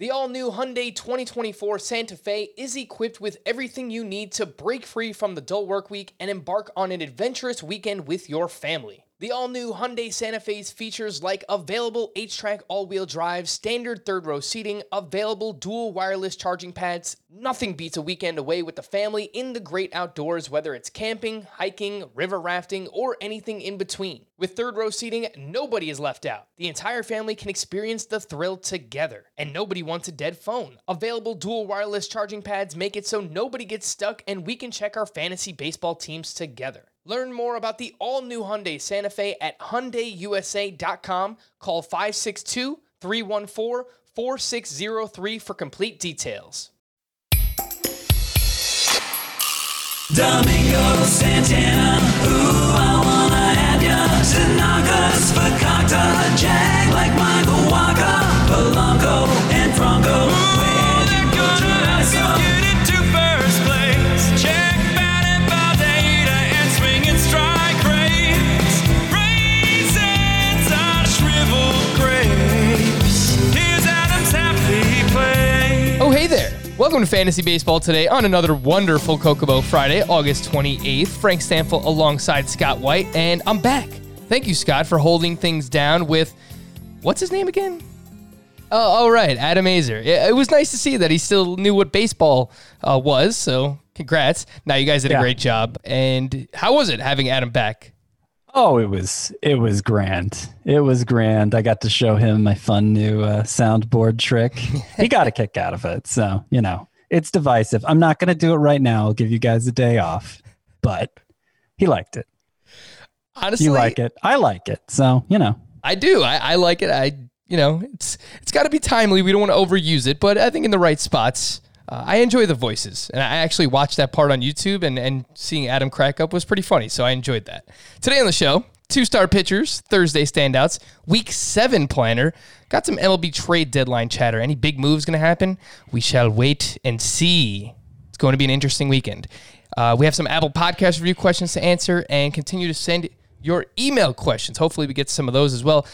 The all-new Hyundai 2024 Santa Fe is equipped with everything you need to break free from the dull work week and embark on an adventurous weekend with your family. The all-new Hyundai Santa Fe's features like available H-Track all-wheel drive, standard third-row seating, available dual wireless charging pads. Nothing beats a weekend away with the family in the great outdoors, whether it's camping, hiking, river rafting, or anything in between. With third-row seating, nobody is left out. The entire family can experience the thrill together, and nobody wants a dead phone. Available dual wireless charging pads make it so nobody gets stuck, and we can check our fantasy baseball teams together. Learn more about the all-new Hyundai Santa Fe at HyundaiUSA.com. Call 562-314-4603 for complete details. Domingo Santana, ooh, I wanna have ya. Tanaka's Fakakta, Jag like Michael Waka, Polanco and Franco. Where'd you go to get into first place? Check batted by data and swinging strike rates. Raisins are shriveled grapes. Here's Adam's happy place. Oh, hey there. Welcome to Fantasy Baseball today on another wonderful Kokomo Friday, August 28th. Frank Stanfield alongside Scott White, and I'm back. Thank you, Scott, for holding things down with, what's his name again? Oh, right, Adam Azer. It was nice to see that he still knew what baseball was, so congrats. Now, you guys did a great job. And how was it having Adam back? Oh, it was grand. It was grand. I got to show him my fun new soundboard trick. He got a kick out of it. So, it's divisive. I'm not going to do it right now. I'll give you guys a day off, but he liked it. Honestly, you like it. I like it. So, I do. I like it. It's got to be timely. We don't want to overuse it, but I think in the right spots. I enjoy the voices, and I actually watched that part on YouTube, and seeing Adam crack up was pretty funny, so I enjoyed that. Today on the show, two-star pitchers, Thursday standouts, Week 7 planner, got some MLB trade deadline chatter. Any big moves going to happen? We shall wait and see. It's going to be an interesting weekend. We have some Apple Podcast review questions to answer, and continue to send your email questions. Hopefully we get some of those as well.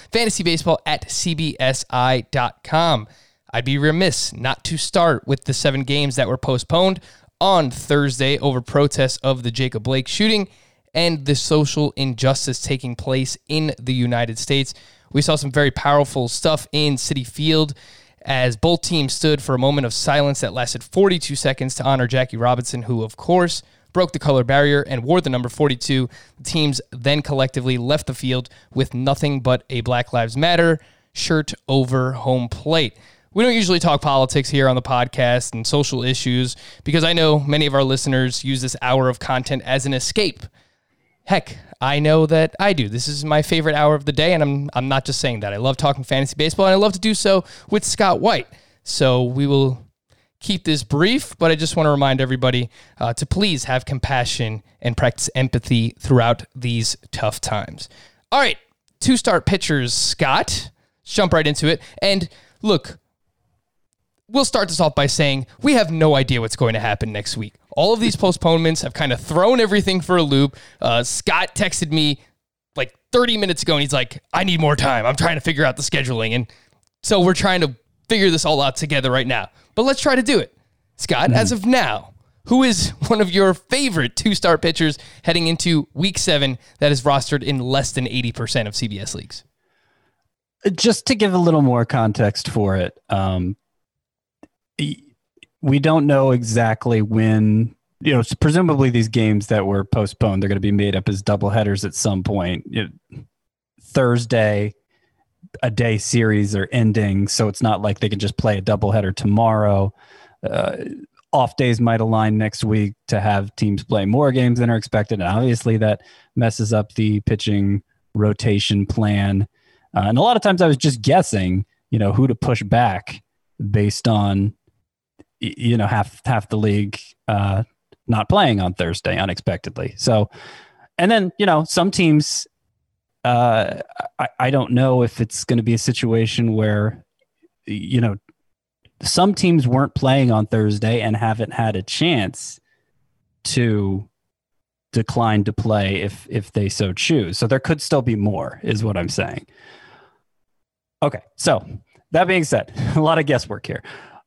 fantasybaseball@cbsi.com. I'd be remiss not to start with the 7 games that were postponed on Thursday over protests of the Jacob Blake shooting and the social injustice taking place in the United States. We saw some very powerful stuff in Citi Field as both teams stood for a moment of silence that lasted 42 seconds to honor Jackie Robinson, who, of course, broke the color barrier and wore the number 42. The teams then collectively left the field with nothing but a Black Lives Matter shirt over home plate. We don't usually talk politics here on the podcast and social issues because I know many of our listeners use this hour of content as an escape. Heck, I know that I do. This is my favorite hour of the day, and I'm not just saying that. I love talking fantasy baseball, and I love to do so with Scott White. So we will keep this brief, but I just want to remind everybody to please have compassion and practice empathy throughout these tough times. All right, two-start pitchers, Scott. Let's jump right into it. And look, we'll start this off by saying we have no idea what's going to happen next week. All of these postponements have kind of thrown everything for a loop. Scott texted me like 30 minutes ago, and he's like, I need more time. I'm trying to figure out the scheduling. And so we're trying to figure this all out together right now. But let's try to do it. Scott, as of now, who is one of your favorite two-star pitchers heading into Week 7 that is rostered in less than 80% of CBS leagues? Just to give a little more context for it, we don't know exactly when, presumably these games that were postponed, they're going to be made up as doubleheaders at some point. Thursday, a day series are ending, so it's not like they can just play a doubleheader tomorrow. Off days might align next week to have teams play more games than are expected, and obviously that messes up the pitching rotation plan. And a lot of times I was just guessing, who to push back based on half the league not playing on Thursday unexpectedly. So, and then, some teams, I don't know if it's going to be a situation where, some teams weren't playing on Thursday and haven't had a chance to decline to play if they so choose. So there could still be more, is what I'm saying. Okay, so That being said, a lot of guesswork here.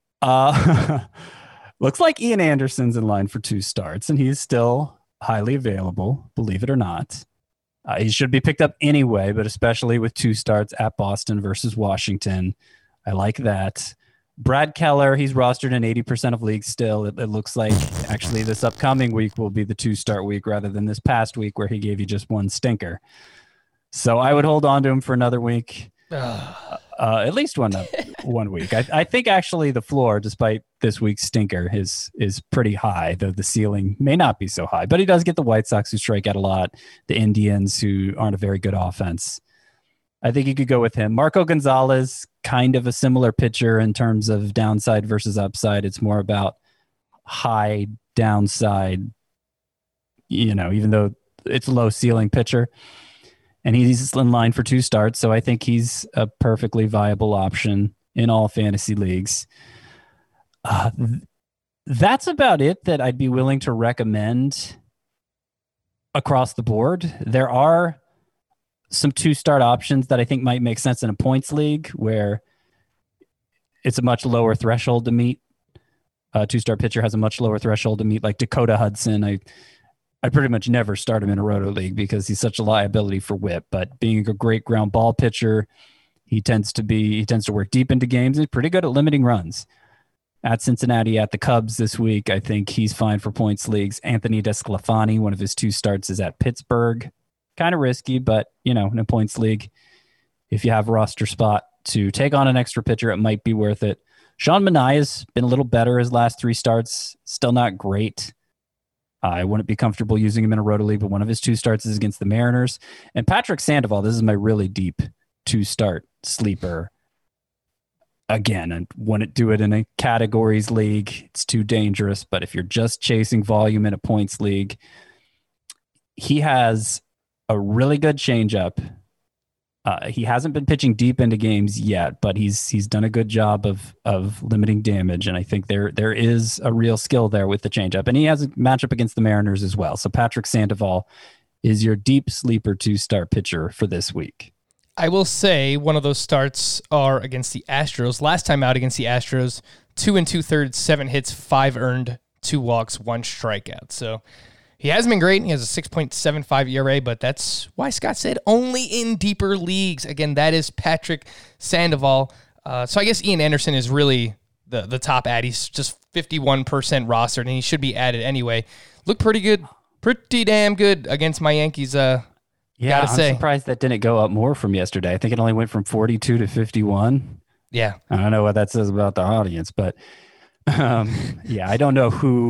Looks like Ian Anderson's in line for 2 starts, and he's still highly available, believe it or not. He should be picked up anyway, but especially with 2 starts at Boston versus Washington. I like that. Brad Keller, he's rostered in 80% of leagues still. It looks like actually this upcoming week will be the 2-start week rather than this past week where he gave you just 1 stinker. So I would hold on to him for another week. At least one week. I think actually the floor, despite this week's stinker, is pretty high, though the ceiling may not be so high. But he does get the White Sox, who strike out a lot, the Indians, who aren't a very good offense. I think you could go with him. Marco Gonzalez, kind of a similar pitcher in terms of downside versus upside. It's more about high downside, even though it's a low ceiling pitcher. And he's in line for 2 starts, so I think he's a perfectly viable option in all fantasy leagues. That's about it that I'd be willing to recommend across the board. There are some 2-start options that I think might make sense in a points league where it's a much lower threshold to meet. A 2-star pitcher has a much lower threshold to meet, like Dakota Hudson. I pretty much never start him in a roto league because he's such a liability for whip, but being a great ground ball pitcher, he tends to work deep into games. He's pretty good at limiting runs. At Cincinnati, at the Cubs this week, I think he's fine for points leagues. Anthony DeSclafani, one of his 2 starts is at Pittsburgh. Kind of risky, but in a points league, if you have a roster spot to take on an extra pitcher, it might be worth it. Sean Manaea has been a little better his last 3 starts. Still not great. I wouldn't be comfortable using him in a roto league, but one of his 2 starts is against the Mariners. And Patrick Sandoval, this is my really deep 2-start sleeper. Again, I wouldn't do it in a categories league. It's too dangerous. But if you're just chasing volume in a points league, he has a really good changeup. He hasn't been pitching deep into games yet, but he's done a good job of limiting damage, and I think there is a real skill there with the changeup. And he has a matchup against the Mariners as well. So Patrick Sandoval is your deep sleeper 2-star pitcher for this week. I will say one of those starts are against the Astros. Last time out against the Astros, 2 2/3, 7 hits, 5 earned, 2 walks, 1 strikeout. So he hasn't been great. He has a 6.75 ERA, but that's why Scott said only in deeper leagues. Again, that is Patrick Sandoval. So I guess Ian Anderson is really the top ad. He's just 51% rostered, and he should be added anyway. Looked pretty good, pretty damn good against my Yankees. Yeah, I'm surprised that didn't go up more from yesterday. I think it only went from 42 to 51. Yeah. I don't know what that says about the audience, but yeah, I don't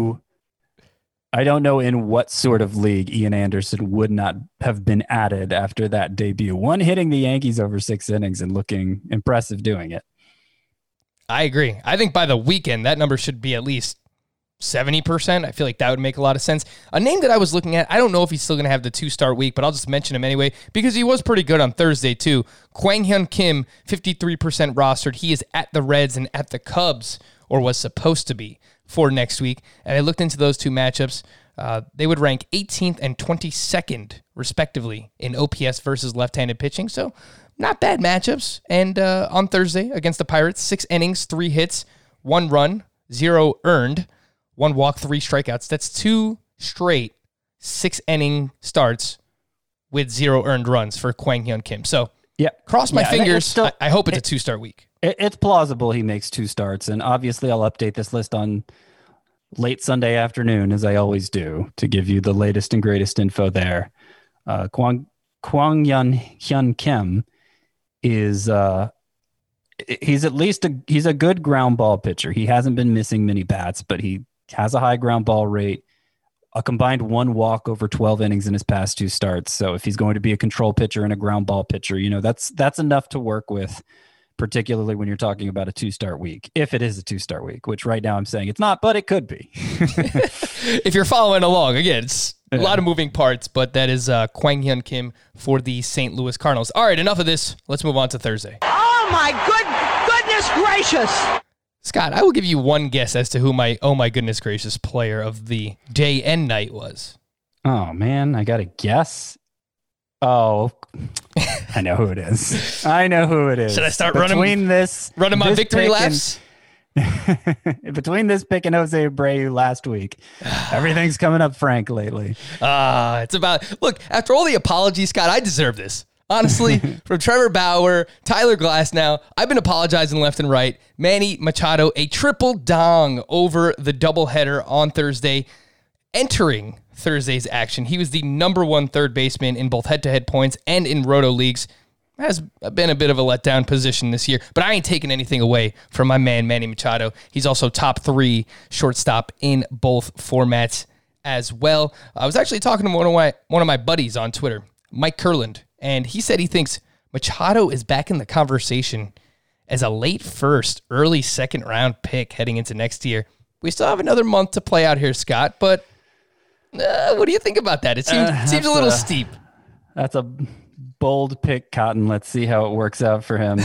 know in what sort of league Ian Anderson would not have been added after that debut. One hitting the Yankees over 6 innings and looking impressive doing it. I agree. I think by the weekend, that number should be at least 70%. I feel like that would make a lot of sense. A name that I was looking at, I don't know if he's still going to have the 2-star week, but I'll just mention him anyway because he was pretty good on Thursday too. Kwang Hyun Kim, 53% rostered. He is at the Reds and at the Cubs, or was supposed to be, for next week. And I looked into those 2 matchups. They would rank 18th and 22nd, respectively, in OPS versus left-handed pitching. So not bad matchups. And on Thursday against the Pirates, 6 innings, 3 hits, 1 run, 0 earned, 1 walk, 3 strikeouts. That's 2 straight 6-inning starts with 0 earned runs for Kwang Hyun Kim. So yeah, cross my fingers. I hope it's a 2-star week. It's plausible he makes 2 starts, and obviously I'll update this list on late Sunday afternoon, as I always do, to give you the latest and greatest info there. Kwang Hyun Kim is he's a good ground ball pitcher. He hasn't been missing many bats, but he has a high ground ball rate, a combined 1 walk over 12 innings in his past 2 starts. So if he's going to be a control pitcher and a ground ball pitcher, that's enough to work with, particularly when you're talking about a 2-star week, if it is a 2-star week, which right now I'm saying it's not, but it could be. If you're following along, again, it's a lot of moving parts, but that is Kwang Hyun Kim for the St. Louis Cardinals. All right, enough of this. Let's move on to Thursday. Oh, my goodness gracious. Scott, I will give you one guess as to who my oh my goodness gracious player of the day and night was. Oh, man, I got to guess. Oh, I know who it is. I know who it is. Should I start running running my victory laps? Between this pick and Jose Abreu last week, everything's coming up Frank lately. It's about, look, after all the apologies, Scott, I deserve this. Honestly, from Trevor Bauer, Tyler Glasnow, I've been apologizing left and right. Manny Machado, a triple dong over the doubleheader on Thursday. Entering Thursday's action, he was the number one third baseman in both head-to-head points and in roto leagues. Has been a bit of a letdown position this year, but I ain't taking anything away from my man, Manny Machado. He's also top 3 shortstop in both formats as well. I was actually talking to one of my buddies on Twitter, Mike Kurland, and he said he thinks Machado is back in the conversation as a late first, early second round pick heading into next year. We still have another month to play out here, Scott, but what do you think about that? It seems a little steep. That's a bold pick, Cotton. Let's see how it works out for him.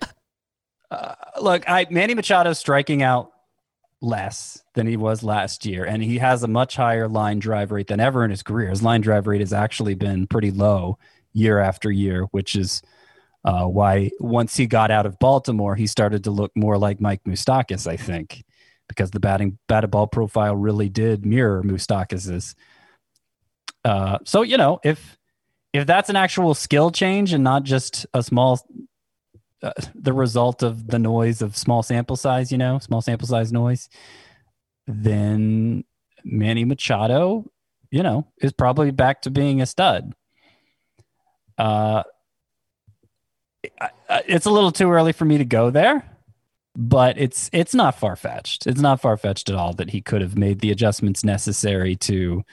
Look, Manny Machado's striking out less than he was last year, and he has a much higher line drive rate than ever in his career. His line drive rate has actually been pretty low year after year, which is why once he got out of Baltimore, he started to look more like Mike Moustakas, I think, because the batted ball profile really did mirror Moustakas's. So, if that's an actual skill change and not just a small, the result of the noise of small sample size, small sample size noise, then Manny Machado, is probably back to being a stud. It's a little too early for me to go there, but it's not far-fetched. It's not far-fetched at all that he could have made the adjustments necessary to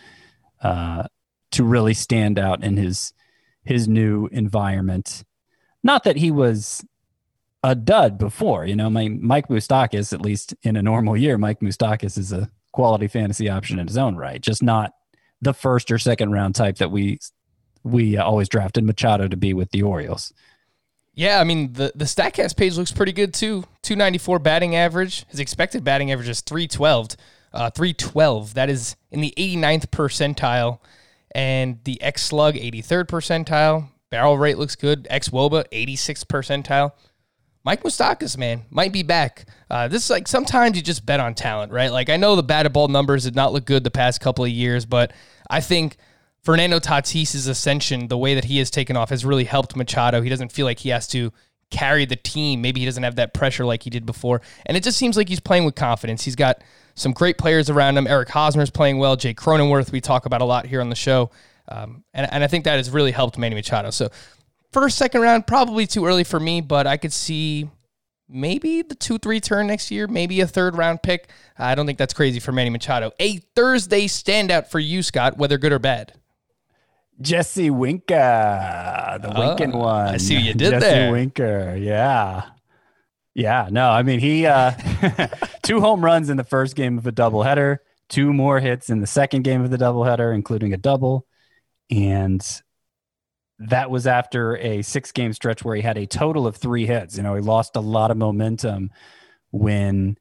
really stand out in his new environment. Not that he was a dud before, Mike Moustakas, at least in a normal year, Mike Moustakas is a quality fantasy option in his own right, just not the first or second round type that we always drafted Machado to be with the Orioles. Yeah, I mean, the StatCast page looks pretty good too. 294 batting average. His expected batting average is 312. 312. That is in the 89th percentile. And the X-Slug, 83rd percentile. Barrel rate looks good. X-Woba, 86th percentile. Mike Moustakas, man, might be back. This is like, sometimes you just bet on talent, right? Like, I know the batted ball numbers did not look good the past couple of years, but I think Fernando Tatis's ascension, the way that he has taken off, has really helped Machado. He doesn't feel like he has to carry the team. Maybe he doesn't have that pressure like he did before. And it just seems like he's playing with confidence. He's got some great players around him. Eric Hosmer's playing well. Jake Cronenworth, we talk about a lot here on the show. And I think that has really helped Manny Machado. So first, second round, probably too early for me, but I could see maybe the 2-3 turn next year, maybe a third round pick. I don't think that's crazy for Manny Machado. A Thursday standout for you, Scott, whether good or bad. Jesse Winker, the Winkin one. I see what you did Jesse there. Winker, yeah. Yeah, no, I mean, he 2 home runs in the first game of a doubleheader, 2 more hits in the second game of the doubleheader, including a double. And that was after a 6-game stretch where he had a total of 3 hits. He lost a lot of momentum when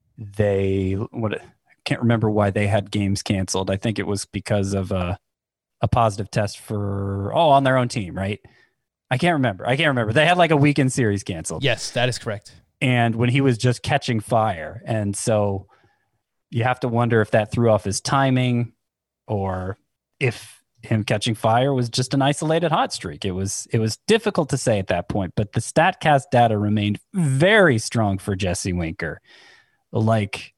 I can't remember why they had games canceled. I think it was because of a positive test on their own team, right? I can't remember. They had like a weekend series canceled. Yes, that is correct. And when he was just catching fire. And so you have to wonder if that threw off his timing or if him catching fire was just an isolated hot streak. It was difficult to say at that point, but the StatCast data remained very strong for Jesse Winker. Like,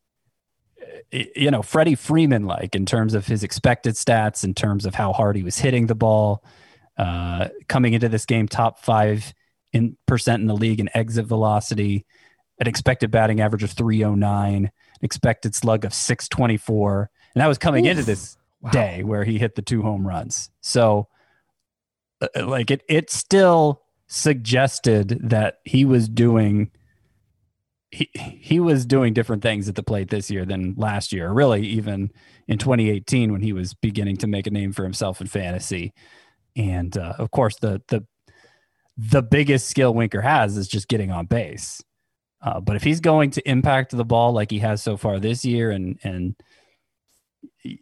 Freddie Freeman, like in terms of his expected stats, in terms of how hard he was hitting the ball, coming into this game, top 5% in the league in exit velocity, an expected batting average of 309, an expected slug of 624. And that was coming into this day where he hit the 2 home runs. So like it still suggested that he was doing different things at the plate this year than last year, really even in 2018 when he was beginning to make a name for himself in fantasy. And of course the biggest skill Winker has is just getting on base. But if he's going to impact the ball like he has so far this year and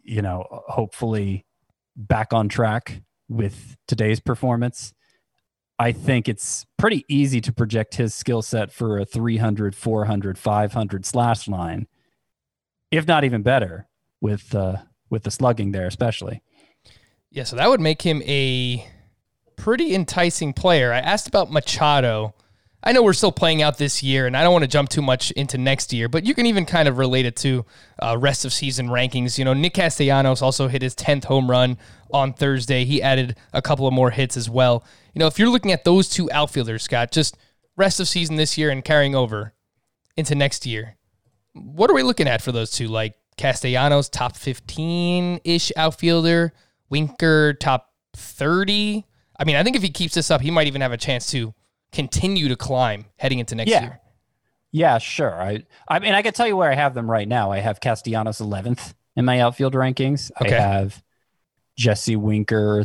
hopefully back on track with today's performance, I think it's pretty easy to project his skill set for a 300, 400, 500 slash line, if not even better with the slugging there, especially. Yeah, so that would make him a pretty enticing player. I asked about Machado. I know we're still playing out this year, and I don't want to jump too much into next year, but you can even kind of relate it to rest of season rankings. You know, Nick Castellanos also hit his 10th home run on Thursday. He added a couple of more hits as well. You know, if you're looking at those two outfielders, Scott, just rest of season this year and carrying over into next year, what are we looking at for those two? Like Castellanos, top 15-ish outfielder, Winker, top 30. I mean, I think if he keeps this up, he might even have a chance to continue to climb heading into next year. Yeah, sure. I mean, I can tell you where I have them right now. I have Castellanos 11th in my outfield rankings. Okay. I have Jesse Winker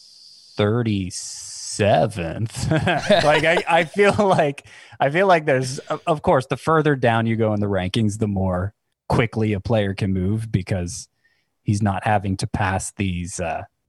37th. I feel like there's, of course, the further down you go in the rankings, the more quickly a player can move because he's not having to pass these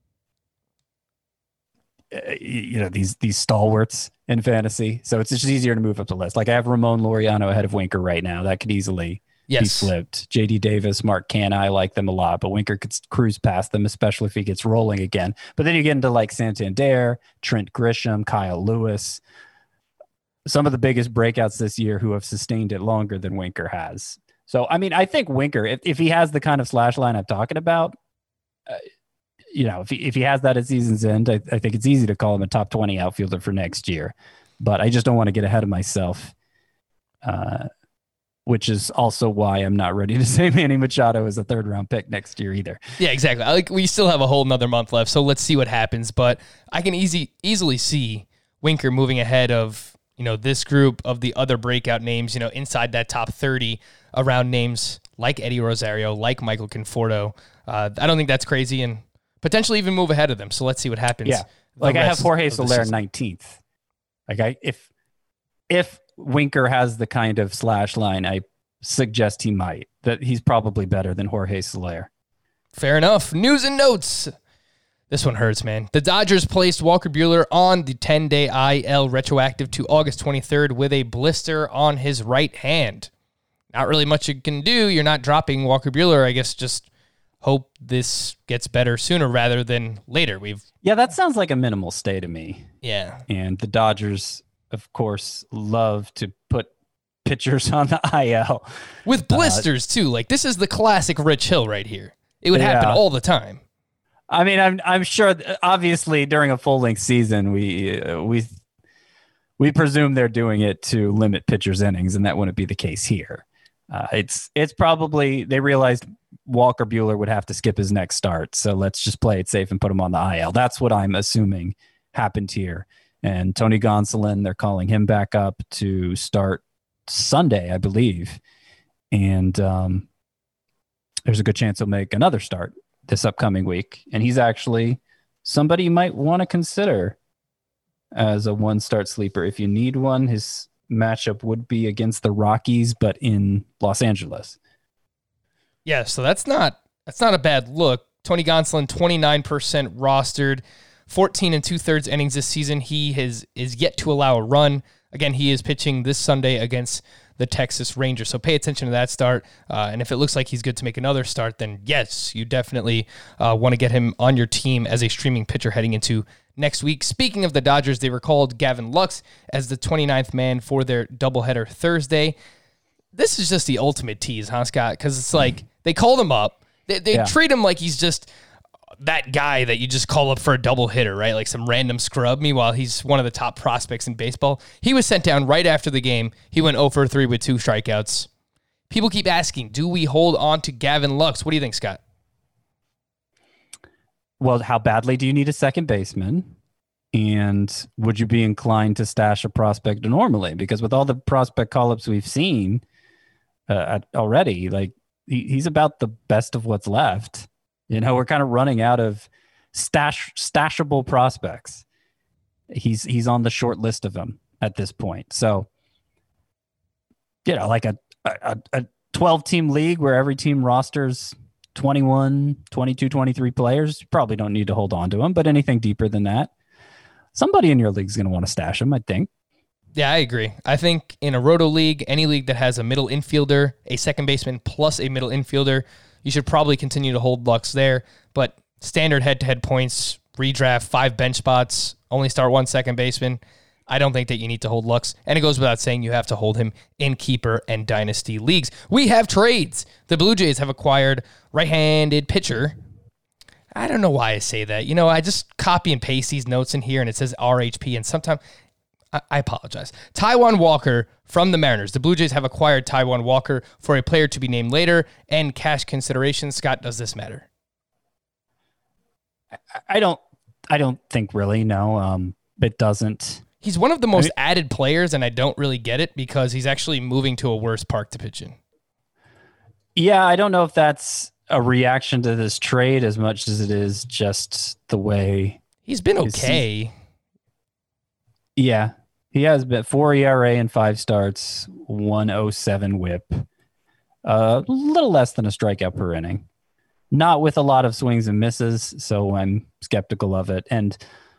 these stalwarts in fantasy. So it's just easier to move up the list. Like I have Ramon Laureano ahead of Winker right now. That could easily be flipped. JD Davis, Mark Canha, I like them a lot, but Winker could cruise past them, especially if he gets rolling again. But then you get into like Santander, Trent Grisham, Kyle Lewis, some of the biggest breakouts this year who have sustained it longer than Winker has. So, I mean, I think Winker, if he has the kind of slash line I'm talking about, if he has that at season's end, I think it's easy to call him a top 20 outfielder for next year. But I just don't want to get ahead of myself, which is also why I'm not ready to say Manny Machado is a third-round pick next year either. Yeah, exactly. We still have a whole nother month left, so let's see what happens. But I can easily see Winker moving ahead of this group of the other breakout names, inside that top 30 around names like Eddie Rosario, like Michael Conforto. I don't think that's crazy, and potentially even move ahead of them. So let's see what happens. Yeah. Like I have Jorge Soler 19th. Like if Winker has the kind of slash line, I suggest he might, that he's probably better than Jorge Soler. Fair enough. News and notes. This one hurts, man. The Dodgers placed Walker Buehler on the 10-day IL retroactive to August 23rd with a blister on his right hand. Not really much you can do. You're not dropping Walker Buehler. I guess just hope this gets better sooner rather than later. That sounds like a minimal stay to me. Yeah. And the Dodgers, of course, love to put pitchers on the IL. With blisters, too. Like, this is the classic Rich Hill right here. It would happen all the time. I mean, I'm sure, obviously, during a full-length season, we presume they're doing it to limit pitchers' innings, and that wouldn't be the case here. It's probably, they realized Walker Buehler would have to skip his next start, so let's just play it safe and put him on the IL. That's what I'm assuming happened here. And Tony Gonsolin, they're calling him back up to start Sunday, I believe. And there's a good chance he'll make another start this upcoming week. And he's actually somebody you might want to consider as a one-start sleeper. If you need one, his matchup would be against the Rockies, but in Los Angeles. Yeah, so that's not a bad look. Tony Gonsolin, 29% rostered, 14 2/3 innings this season. He is yet to allow a run. Again, he is pitching this Sunday against the Texas Rangers. So pay attention to that start. And if it looks like he's good to make another start, then yes, you definitely want to get him on your team as a streaming pitcher heading into next week. Speaking of the Dodgers, they recalled Gavin Lux as the 29th man for their doubleheader Thursday. This is just the ultimate tease, huh, Scott? Because it's like they called him up. They treat him like he's just that guy that you just call up for a double hitter, right? Like some random scrub. Meanwhile, he's one of the top prospects in baseball. He was sent down right after the game. He went 0 for 3 with 2 strikeouts. People keep asking, do we hold on to Gavin Lux? What do you think, Scott? Well, how badly do you need a second baseman? And would you be inclined to stash a prospect normally? Because with all the prospect call-ups we've seen already, like he's about the best of what's left. We're kind of running out of stashable prospects. He's on the short list of them at this point. So, like a 12-team league where every team rosters 21, 22, 23 players, you probably don't need to hold on to him, but anything deeper than that, somebody in your league is going to want to stash him, I think. Yeah, I agree. I think in a roto league, any league that has a middle infielder, a second baseman plus a middle infielder, you should probably continue to hold Lux there. But standard head-to-head points, redraft, 5 bench spots, only start 1 second baseman. I don't think that you need to hold Lux. And it goes without saying you have to hold him in keeper and dynasty leagues. We have trades. The Blue Jays have acquired right-handed pitcher. I don't know why I say that. I just copy and paste these notes in here, and it says RHP, and sometimes I apologize. Taijuan Walker from the Mariners. The Blue Jays have acquired Taijuan Walker for a player to be named later and cash consideration. Scott, does this matter? I don't think really, no. It doesn't. He's one of the most added players, and I don't really get it because he's actually moving to a worse park to pitch in. Yeah, I don't know if that's a reaction to this trade as much as it is just the way he's been okay. Yeah, he has been 4 ERA and 5 starts, 107 WHIP, a little less than a strikeout per inning. Not with a lot of swings and misses, so I'm skeptical of it. And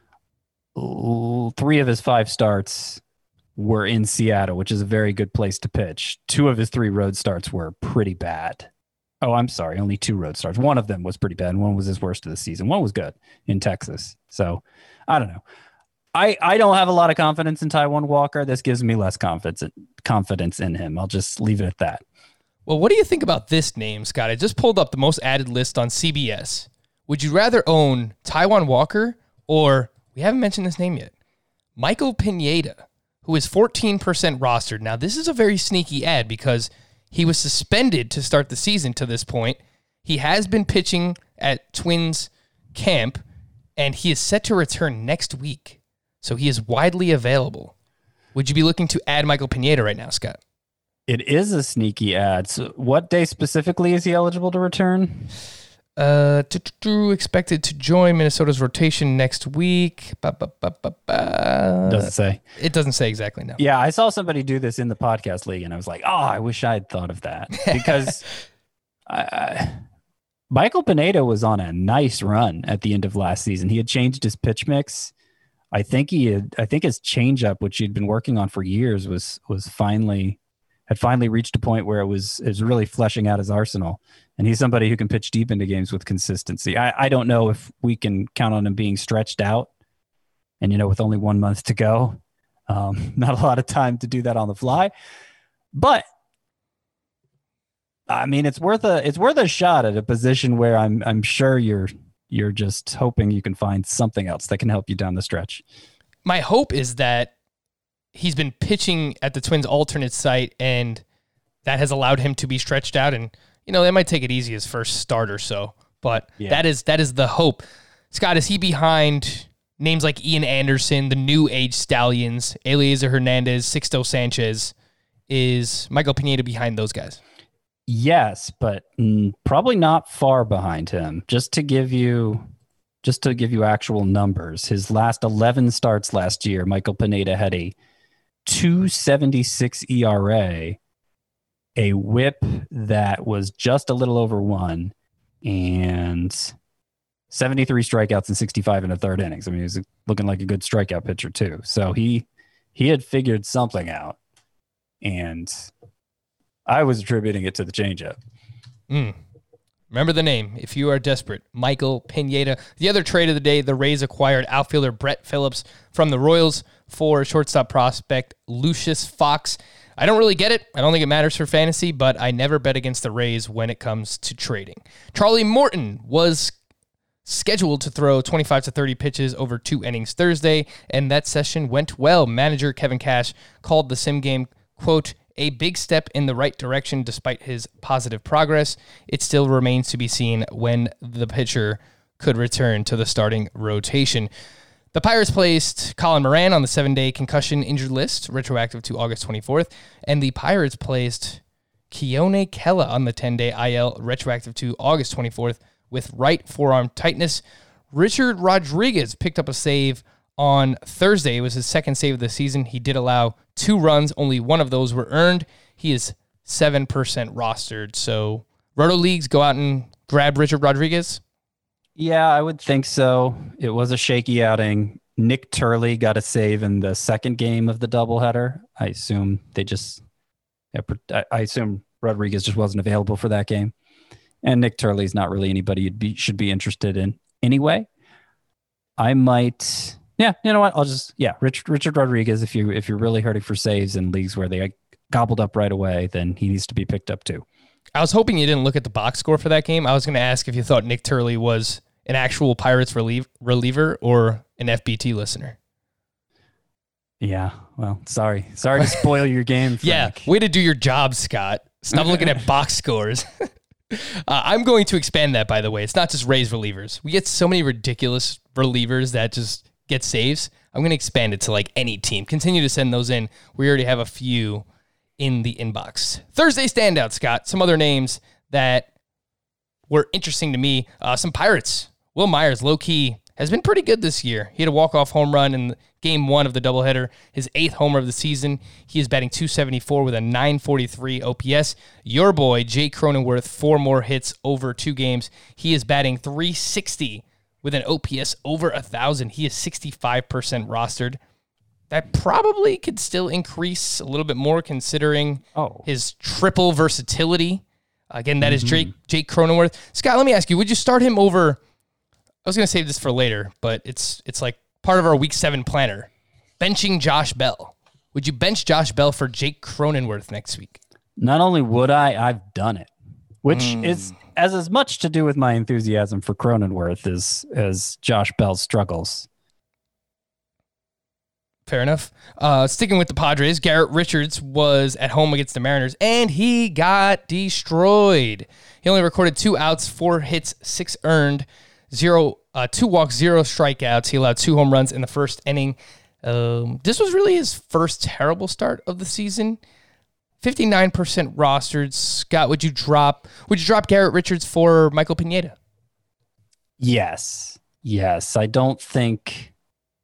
3 of his 5 starts were in Seattle, which is a very good place to pitch. 2 of his 3 road starts were pretty bad. Oh, I'm sorry, only 2 road starts. One of them was pretty bad, and one was his worst of the season. One was good in Texas. So, I don't know. I don't have a lot of confidence in Taijuan Walker. This gives me less confidence in him. I'll just leave it at that. Well, what do you think about this name, Scott? I just pulled up the most added list on CBS. Would you rather own Taijuan Walker or, we haven't mentioned this name yet, Michael Pineda, who is 14% rostered? Now, this is a very sneaky ad because he was suspended to start the season to this point. He has been pitching at Twins camp, and he is set to return next week. So he is widely available. Would you be looking to add Michael Pineda right now, Scott? It is a sneaky ad. So what day specifically is he eligible to return? Expected to join Minnesota's rotation next week. Doesn't say. It doesn't say exactly, no. Yeah, I saw somebody do this in the podcast league, and I was like, oh, I wish I had thought of that. Because Michael Pineda was on a nice run at the end of last season. He had changed his pitch mix. I think his changeup, which he'd been working on for years, had finally reached a point where it was really fleshing out his arsenal. And he's somebody who can pitch deep into games with consistency. I don't know if we can count on him being stretched out. And, with only 1 month to go, not a lot of time to do that on the fly. But, I mean, it's worth a shot at a position where I'm sure you're just hoping you can find something else that can help you down the stretch. My hope is that he's been pitching at the Twins alternate site, and that has allowed him to be stretched out. And, they might take it easy his first start or so, but that is the hope. Scott, is he behind names like Ian Anderson, the new age Stallions, Eliezer Hernandez, Sixto Sanchez? Is Michael Pineda behind those guys? Yes, but probably not far behind him. Just to give you actual numbers, his last 11 starts last year, Michael Pineda had a 2.76 ERA, a WHIP that was just a little over 1, and 73 strikeouts and 65 in the third innings. I mean, he was looking like a good strikeout pitcher too. So he had figured something out, and I was attributing it to the changeup. Remember the name if you are desperate. Michael Pineda. The other trade of the day, the Rays acquired outfielder Brett Phillips from the Royals for shortstop prospect Lucius Fox. I don't really get it. I don't think it matters for fantasy, but I never bet against the Rays when it comes to trading. Charlie Morton was scheduled to throw 25 to 30 pitches over 2 innings Thursday, and that session went well. Manager Kevin Cash called the sim game, quote, a big step in the right direction despite his positive progress. It still remains to be seen when the pitcher could return to the starting rotation. The Pirates placed Colin Moran on the 7-day concussion injured list, retroactive to August 24th, and the Pirates placed Keone Kela on the 10-day IL, retroactive to August 24th, with right forearm tightness. Richard Rodriguez picked up a save on Thursday. It was his second save of the season. He did allow 2 runs. Only 1 of those were earned. He is 7% rostered. So, Roto Leagues, go out and grab Richard Rodriguez. Yeah, I would think so. It was a shaky outing. Nick Turley got a save in the second game of the doubleheader. I assume I assume Rodriguez just wasn't available for that game. And Nick Turley's not really anybody should be interested in anyway. I might, you know what? Richard Rodriguez. If you're really hurting for saves in leagues where they gobbled up right away, then he needs to be picked up too. I was hoping you didn't look at the box score for that game. I was going to ask if you thought Nick Turley was an actual Pirates reliever or an FBT listener. Yeah, well, sorry to spoil your game, Frank. Yeah, way to do your job, Scott. Stop looking at box scores. I'm going to expand that, by the way. It's not just Rays relievers. We get so many ridiculous relievers that just get saves. I'm going to expand it to like any team. Continue to send those in. We already have a few in the inbox. Thursday standout, Scott. Some other names that were interesting to me. Some Pirates. Will Myers, low-key, has been pretty good this year. He had a walk-off home run in game 1 of the doubleheader, his 8th homer of the season. He is batting .274 with a .943 OPS. Your boy, Jake Cronenworth, 4 more hits over 2 games. He is batting .360 with an OPS over 1,000. He is 65% rostered. That probably could still increase a little bit more considering his triple versatility. Again, that is Jake Cronenworth. Scott, let me ask you, would you start him over... I was going to save this for later, but it's like part of our Week 7 planner. Benching Josh Bell. Would you bench Josh Bell for Jake Cronenworth next week? Not only would I've done it, which is as much to do with my enthusiasm for Cronenworth as Josh Bell's struggles. Fair enough. Sticking with the Padres, Garrett Richards was at home against the Mariners, and he got destroyed. He only recorded 2 outs, 4 hits, 6 earned, 2 walks, 0 strikeouts. He allowed 2 home runs in the first inning. This was really his first terrible start of the season. 59% rostered. Scott, would you drop Garrett Richards for Michael Pineda? Yes. I don't think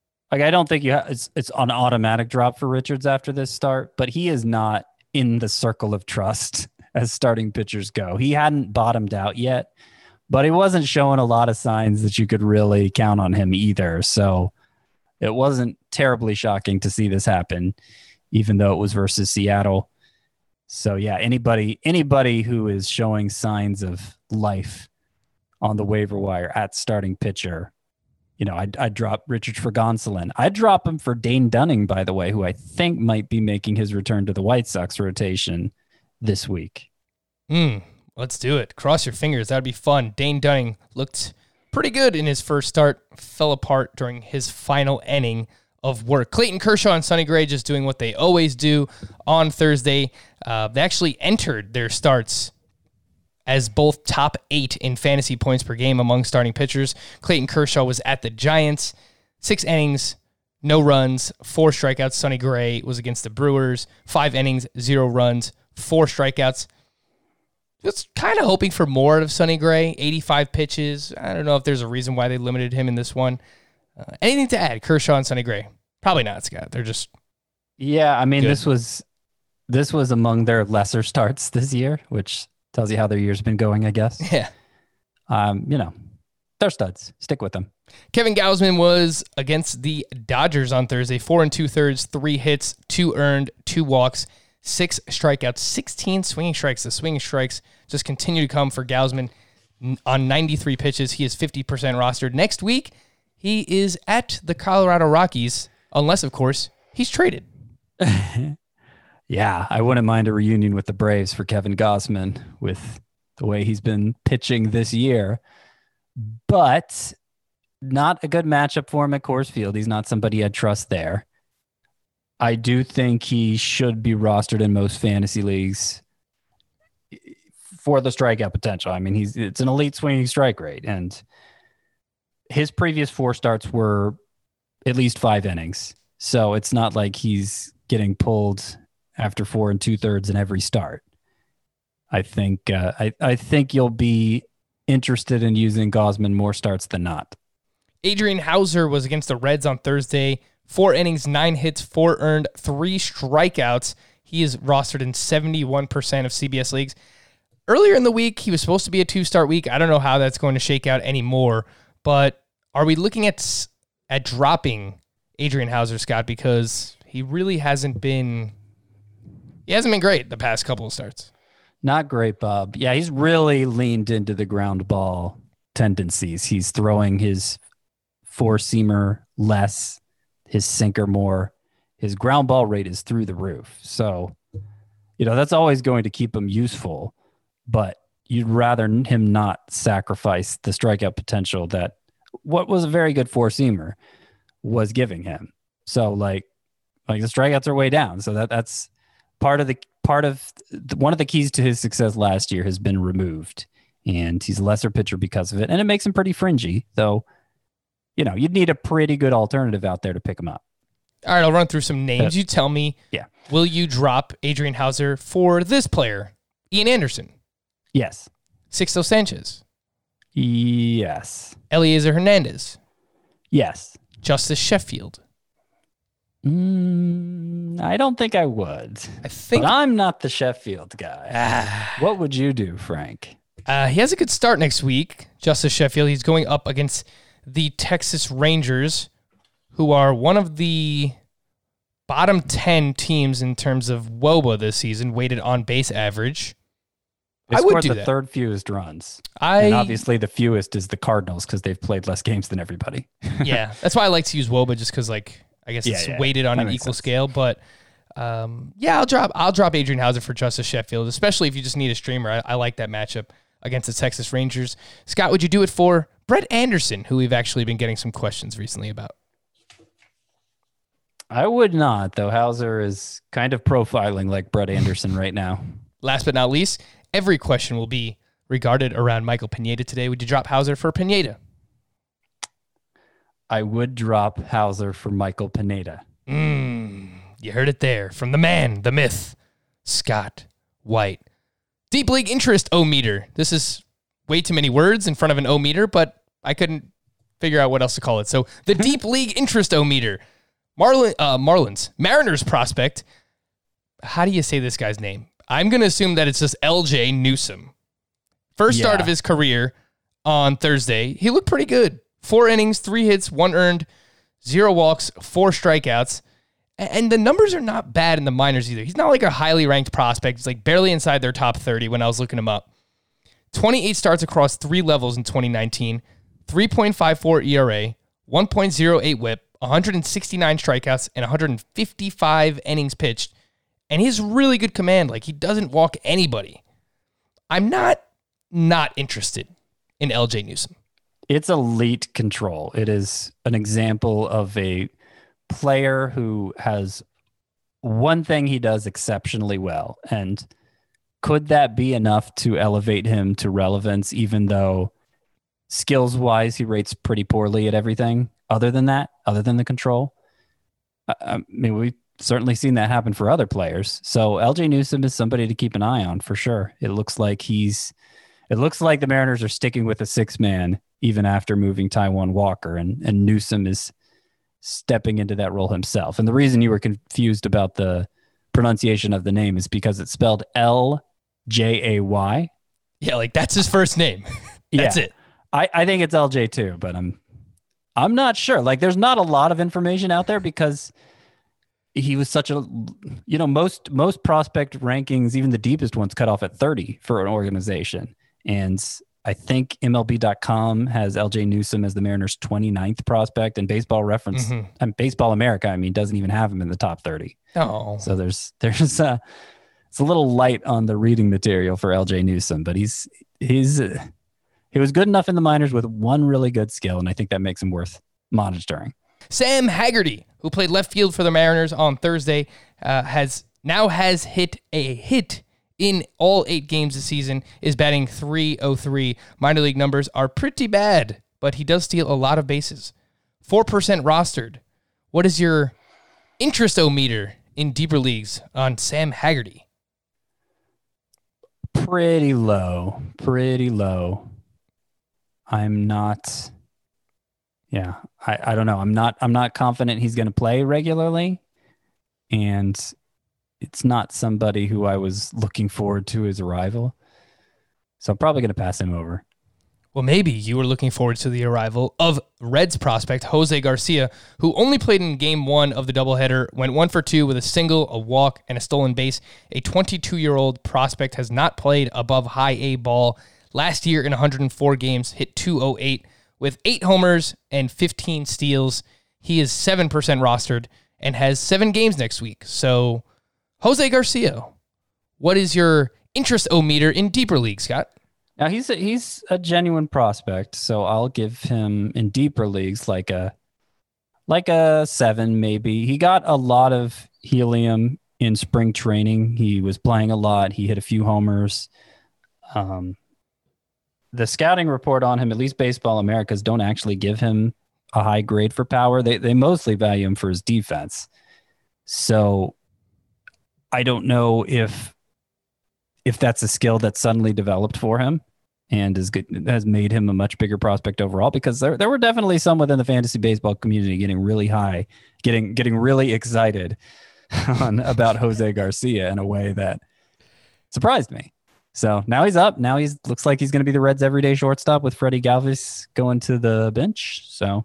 it's an automatic drop for Richards after this start, but he is not in the circle of trust as starting pitchers go. He hadn't bottomed out yet, but he wasn't showing a lot of signs that you could really count on him either. So it wasn't terribly shocking to see this happen, even though it was versus Seattle. So yeah, anybody who is showing signs of life on the waiver wire at starting pitcher, I'd drop Richards for Gonsolin. I'd drop him for Dane Dunning, by the way, who I think might be making his return to the White Sox rotation this week. Let's do it. Cross your fingers. That'd be fun. Dane Dunning looked pretty good in his first start, fell apart during his final inning of work. Clayton Kershaw and Sonny Gray just doing what they always do on Thursday. They actually entered their starts as both top 8 in fantasy points per game among starting pitchers. Clayton Kershaw was at the Giants, 6 innings, no runs, 4 strikeouts. Sonny Gray was against the Brewers, 5 innings, 0 runs, 4 strikeouts. Just kind of hoping for more out of Sonny Gray, 85 pitches. I don't know if there's a reason why they limited him in this one. Anything to add, Kershaw and Sonny Gray? Probably not, Scott. They're just good. This was among their lesser starts this year, which tells you how their year's been going, I guess. Yeah. They're studs. Stick with them. Kevin Gausman was against the Dodgers on Thursday. 4 2/3, 3 hits, 2 earned, 2 walks, 6 strikeouts, 16 swinging strikes. The swinging strikes just continue to come for Gausman on 93 pitches. He is 50% rostered. Next week, he is at the Colorado Rockies, unless, of course, he's traded. Yeah, I wouldn't mind a reunion with the Braves for Kevin Gausman with the way he's been pitching this year. But not a good matchup for him at Coors Field. He's not somebody I'd trust there. I do think he should be rostered in most fantasy leagues for the strikeout potential. I mean, it's an elite swinging strike rate, and his previous 4 starts were at least 5 innings. So it's not like he's getting pulled after 4 2/3 in every start. I think you'll be interested in using Gausman more starts than not. Adrian Hauser was against the Reds on Thursday. 4 innings, 9 hits, 4 earned, 3 strikeouts. He is rostered in 71% of CBS leagues. Earlier in the week, he was supposed to be a 2-start week. I don't know how that's going to shake out anymore, but are we looking at dropping Adrian Hauser, Scott, because he really hasn't been great the past couple of starts. Not great, Bob. Yeah, he's really leaned into the ground ball tendencies. He's throwing his four-seamer less, his sinker more. His ground ball rate is through the roof. So, that's always going to keep him useful, but you'd rather him not sacrifice the strikeout potential that what was a very good four-seamer was giving him. So like the strikeouts are way down. So that's one of the keys to his success last year has been removed, and he's a lesser pitcher because of it. And it makes him pretty fringy, though. You'd need a pretty good alternative out there to pick him up. All right, I'll run through some names. You tell me, will you drop Adrian Hauser for this player? Ian Anderson. Yes. Sixto Sanchez. Yes. Eliezer Hernandez. Yes. Justice Sheffield. I don't think I would. But I'm not the Sheffield guy. What would you do, Frank? He has a good start next week, Justice Sheffield. He's going up against the Texas Rangers, who are one of the bottom 10 teams in terms of WOBA this season, weighted on base average. They scored the third fewest runs. And obviously the fewest is the Cardinals because they've played less games than everybody. Yeah, that's why I like to use WOBA, just because I guess it's weighted on an equal scale. But I'll drop Adrian Hauser for Justice Sheffield, especially if you just need a streamer. I like that matchup against the Texas Rangers. Scott, would you do it for Brett Anderson, who we've actually been getting some questions recently about? I would not, though. Hauser is kind of profiling like Brett Anderson right now. Last but not least, every question will be regarded around Michael Pineda today. Would you drop Hauser for Pineda? I would drop Hauser for Michael Pineda. You heard it there from the man, the myth, Scott White. Deep League Interest O-Meter. This is way too many words in front of an O-Meter, but I couldn't figure out what else to call it. So the Deep League Interest O-Meter. Mariners prospect. How do you say this guy's name? I'm going to assume that it's just LJ Newsome. First start of his career on Thursday. He looked pretty good. 4 innings, 3 hits, 1 earned, 0 walks, 4 strikeouts. And the numbers are not bad in the minors either. He's not like a highly ranked prospect. He's like barely inside their top 30 when I was looking him up. 28 starts across 3 levels in 2019, 3.54 ERA, 1.08 whip, 169 strikeouts, and 155 innings pitched. And he has really good command. Like, he doesn't walk anybody. I'm not interested in LJ Newsome. It's elite control. It is an example of a player who has one thing he does exceptionally well. And could that be enough to elevate him to relevance, even though skills-wise he rates pretty poorly at everything other than that, other than the control? I mean, we've certainly seen that happen for other players. So LJ Newsome is somebody to keep an eye on for sure. It looks like the Mariners are sticking with a 6-man even after moving Taijuan Walker, and Newsome is stepping into that role himself. And the reason you were confused about the pronunciation of the name is because it's spelled L-J-A-Y. Yeah, like that's his first name. That's it. I think it's LJ too, but I'm not sure. Like, there's not a lot of information out there because he was such a, most prospect rankings, even the deepest ones, cut off at 30 for an organization. And I think MLB.com has LJ Newsome as the Mariners' 29th prospect, and Baseball Reference and Baseball America, doesn't even have him in the top 30. Oh, so there's it's a little light on the reading material for LJ Newsome, but he was good enough in the minors with one really good skill, and I think that makes him worth monitoring. Sam Haggerty, who played left field for the Mariners on Thursday, has hit a hit in all 8 games this season, is batting .303. Minor league numbers are pretty bad, but he does steal a lot of bases. 4% rostered. What is your interest-o-meter in deeper leagues on Sam Haggerty? Pretty low. I'm not... Yeah, I don't know. I'm not confident he's going to play regularly, and it's not somebody who I was looking forward to his arrival. So I'm probably going to pass him over. Well, maybe you were looking forward to the arrival of Reds prospect Jose Garcia, who only played in Game 1 of the doubleheader, went 1 for 2 with a single, a walk, and a stolen base. A 22-year-old prospect has not played above high A ball. Last year in 104 games, hit .208 with 8 homers and 15 steals. He is 7% rostered and has 7 games next week. So, Jose Garcia, what is your interest-o-meter in deeper leagues, Scott? Now he's a genuine prospect, so I'll give him in deeper leagues like a 7 maybe. He got a lot of helium in spring training. He was playing a lot. He hit a few homers. The scouting report on him, at least Baseball Americas, don't actually give him a high grade for power. They mostly value him for his defense. So I don't know if that's a skill that suddenly developed for him and has made him a much bigger prospect overall, because there were definitely some within the fantasy baseball community getting really high, getting really excited about Jose Garcia in a way that surprised me. So now he's up. Now looks like he's going to be the Reds' everyday shortstop with Freddie Galvis going to the bench. So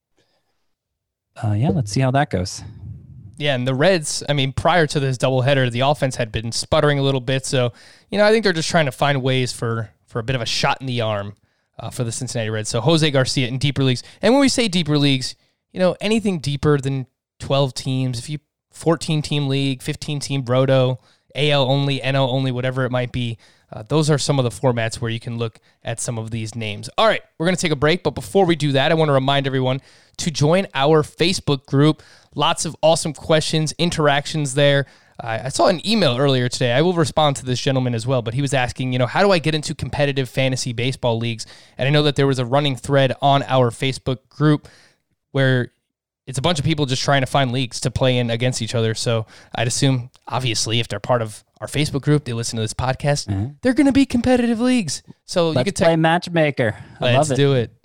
let's see how that goes. Yeah, and the Reds, I mean, prior to this doubleheader, the offense had been sputtering a little bit. So, I think they're just trying to find ways for a bit of a shot in the arm for the Cincinnati Reds. So Jose Garcia in deeper leagues. And when we say deeper leagues, anything deeper than 12 teams, if you 14-team league, 15-team Brodo, AL only, NL only, whatever it might be, those are some of the formats where you can look at some of these names. All right, we're going to take a break, but before we do that, I want to remind everyone to join our Facebook group. Lots of awesome questions, interactions there. I saw an email earlier today. I will respond to this gentleman as well, but he was asking, how do I get into competitive fantasy baseball leagues? And I know that there was a running thread on our Facebook group where it's a bunch of people just trying to find leagues to play in against each other. So I'd assume, obviously, if they're part of our Facebook group, they listen to this podcast, they're going to be competitive leagues. So Let's you could play matchmaker. Let's do it.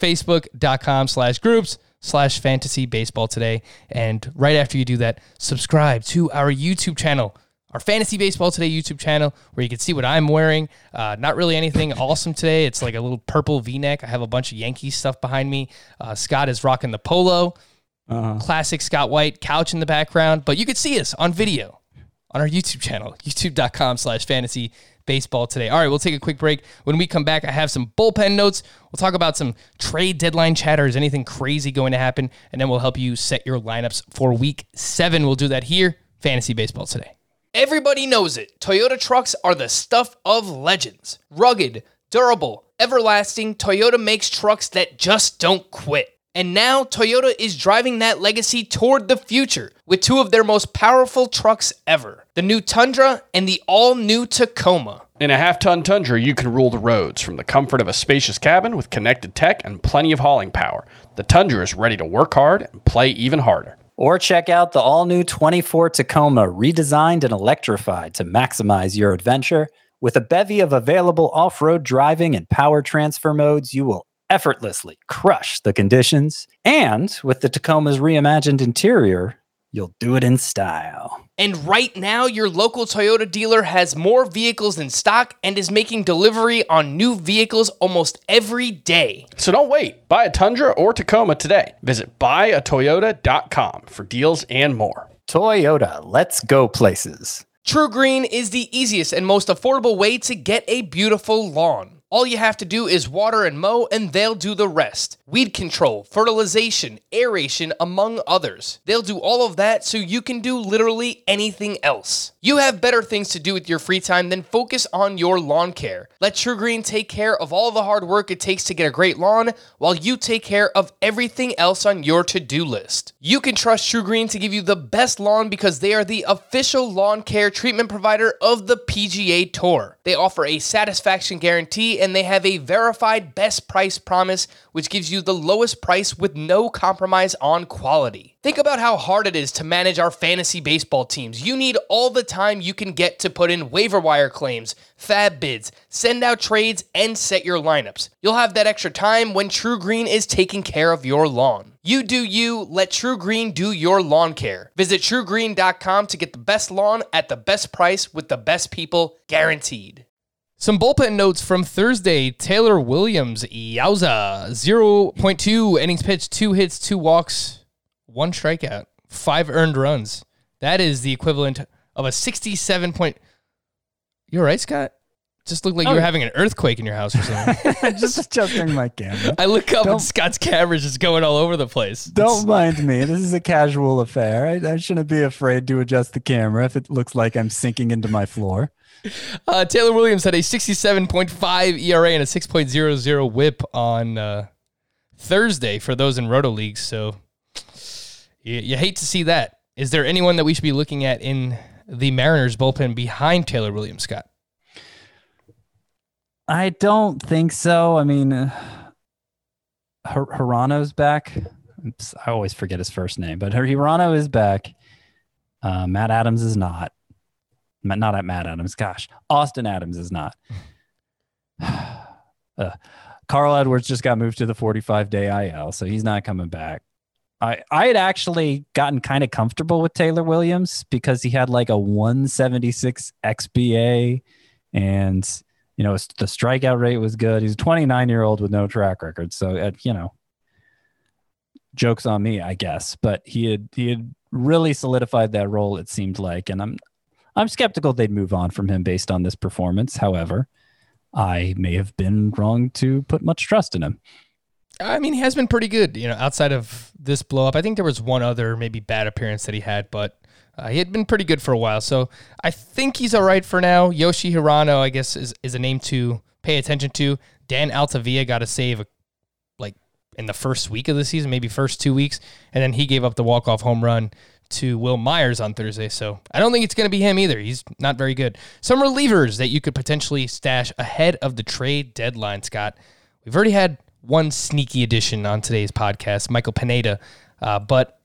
Facebook.com/groups/fantasy baseball today. And right after you do that, subscribe to our YouTube channel, our Fantasy Baseball Today YouTube channel, where you can see what I'm wearing. Not really anything awesome today. It's like a little purple V-neck. I have a bunch of Yankees stuff behind me. Scott is rocking the polo. Classic Scott White couch in the background. But you could see us on video on our YouTube channel, youtube.com/fantasy baseball today. All right, we'll take a quick break. When we come back, I have some bullpen notes. We'll talk about some trade deadline chatter. Is anything crazy going to happen? And then we'll help you set your lineups for week 7. We'll do that here, Fantasy Baseball Today. Everybody knows it. Toyota trucks are the stuff of legends. Rugged, durable, everlasting, Toyota makes trucks that just don't quit. And now Toyota is driving that legacy toward the future with 2 of their most powerful trucks ever, the new Tundra and the all-new Tacoma. In a half-ton Tundra, you can rule the roads from the comfort of a spacious cabin with connected tech and plenty of hauling power. The Tundra is ready to work hard and play even harder. Or check out the all-new 24 Tacoma, redesigned and electrified to maximize your adventure. With a bevy of available off-road driving and power transfer modes, you will effortlessly crush the conditions. And with the Tacoma's reimagined interior, you'll do it in style. And right now, your local Toyota dealer has more vehicles in stock and is making delivery on new vehicles almost every day. So don't wait. Buy a Tundra or Tacoma today. Visit buyatoyota.com for deals and more. Toyota, let's go places. True Green is the easiest and most affordable way to get a beautiful lawn. All you have to do is water and mow, and they'll do the rest. Weed control, fertilization, aeration, among others. They'll do all of that so you can do literally anything else. You have better things to do with your free time than focus on your lawn care. Let True Green take care of all the hard work it takes to get a great lawn, while you take care of everything else on your to-do list. You can trust True Green to give you the best lawn because they are the official lawn care treatment provider of the PGA Tour. They offer a satisfaction guarantee, and they have a verified best price promise, which gives you the lowest price with no compromise on quality. Think about how hard it is to manage our fantasy baseball teams. You need all the time you can get to put in waiver wire claims, fab bids, send out trades, and set your lineups. You'll have that extra time when True Green is taking care of your lawn. You do you, let True Green do your lawn care. Visit truegreen.com to get the best lawn at the best price with the best people guaranteed. Some bullpen notes from Thursday. Taylor Williams, yowza, 0.2 innings pitched, 2 hits, 2 walks, 1 strikeout, 5 earned runs. That is the equivalent of a 67 point. You all right, Scott? Just looked like you were having an earthquake in your house or something. Just adjusting my camera. I look up and Scott's camera's just going all over the place. Don't mind me. This is a casual affair. I shouldn't be afraid to adjust the camera if it looks like I'm sinking into my floor. Taylor Williams had a 67.5 ERA and a 6.00 whip on Thursday for those in Roto Leagues. So you hate to see that. Is there anyone that we should be looking at in the Mariners bullpen behind Taylor Williams, Scott? I don't think so. I mean, Hirano's back. Oops, I always forget his first name, but Hirano is back. Matt Adams is not. Not at Matt Adams. Gosh, Austin Adams is not. Carl Edwards just got moved to the 45-day IL, so he's not coming back. I had actually gotten kind of comfortable with Taylor Williams because he had like a 176 XBA, and you know the strikeout rate was good. He's a 29-year-old with no track record, so jokes on me, I guess. But he had really solidified that role, it seemed like, and I'm skeptical they'd move on from him based on this performance. However, I may have been wrong to put much trust in him. I mean, he has been pretty good, outside of this blow up. I think there was one other maybe bad appearance that he had, but he had been pretty good for a while. So I think he's all right for now. Yoshi Hirano, I guess, is a name to pay attention to. Dan Altavilla got a save in the first week of the season, maybe first 2 weeks, and then he gave up the walk-off home run to Will Myers on Thursday. So I don't think it's going to be him either. He's not very good. Some relievers that you could potentially stash ahead of the trade deadline, Scott. We've already had one sneaky addition on today's podcast, Michael Pineda. But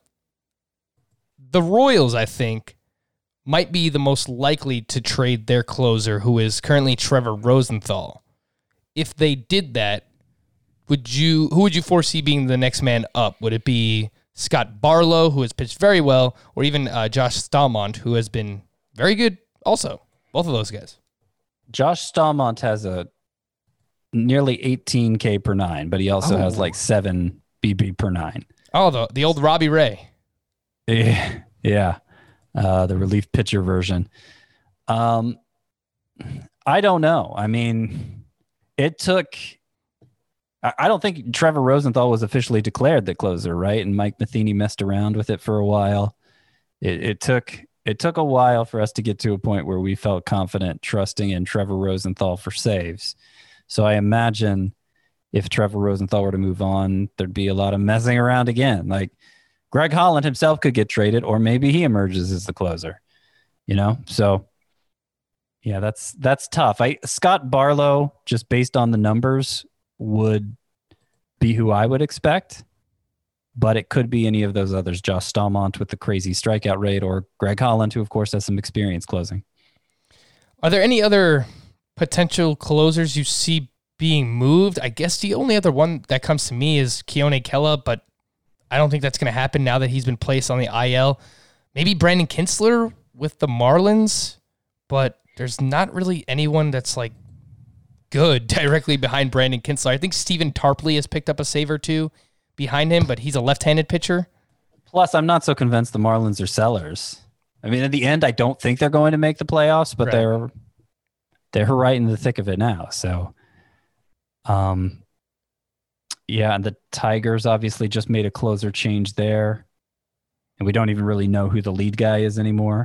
the Royals, I think, might be the most likely to trade their closer, who is currently Trevor Rosenthal. If they did that, who would you foresee being the next man up? Would it be Scott Barlow, who has pitched very well, or even Josh Stallmont, who has been very good also? Both of those guys. Josh Stallmont has a nearly 18 K per 9, but he also has like 7 BB per 9. Oh, the old Robbie Ray. Yeah. The relief pitcher version. I don't know. I mean, it took... I don't think Trevor Rosenthal was officially declared the closer, right? And Mike Matheny messed around with it for a while. It took a while for us to get to a point where we felt confident trusting in Trevor Rosenthal for saves. So I imagine if Trevor Rosenthal were to move on, there'd be a lot of messing around again. Like Greg Holland himself could get traded, or maybe he emerges as the closer, So yeah, that's tough. Scott Barlow, just based on the numbers, would be who I would expect, but it could be any of those others. Josh Stallmont with the crazy strikeout rate, or Greg Holland, who of course has some experience closing. Are there any other potential closers you see being moved? I guess the only other one that comes to me is Keone Kela, but I don't think that's going to happen now that he's been placed on the IL. Maybe Brandon Kinsler with the Marlins, but there's not really anyone that's like good directly behind Brandon Kinsler. I think Stephen Tarpley has picked up a save or two behind him, but he's a left-handed pitcher. Plus, I'm not so convinced the Marlins are sellers. I mean, in the end, I don't think they're going to make the playoffs, but right. they're right in the thick of it now. So, yeah, and the Tigers obviously just made a closer change there, and we don't even really know who the lead guy is anymore.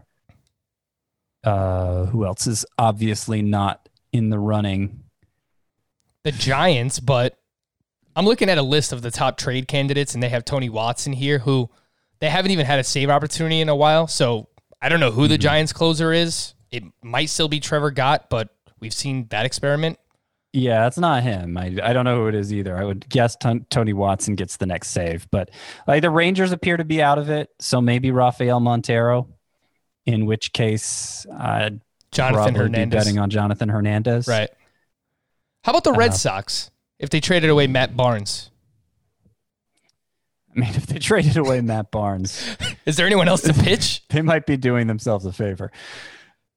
Who else is obviously not in the running? The Giants, but I'm looking at a list of the top trade candidates, and they have Tony Watson here, who they haven't even had a save opportunity in a while. So I don't know who the Giants closer is. It might still be Trevor Gott, but we've seen that experiment. Yeah, it's not him. I don't know who it is either. I would guess Tony Watson gets the next save, but the Rangers appear to be out of it. So maybe Rafael Montero, in which case I'd Jonathan Hernandez. Be betting on Jonathan Hernandez. Right. How about the Red Sox if they traded away Matt Barnes? I mean, if they traded away Matt Barnes, is there anyone else to pitch? They might be doing themselves a favor.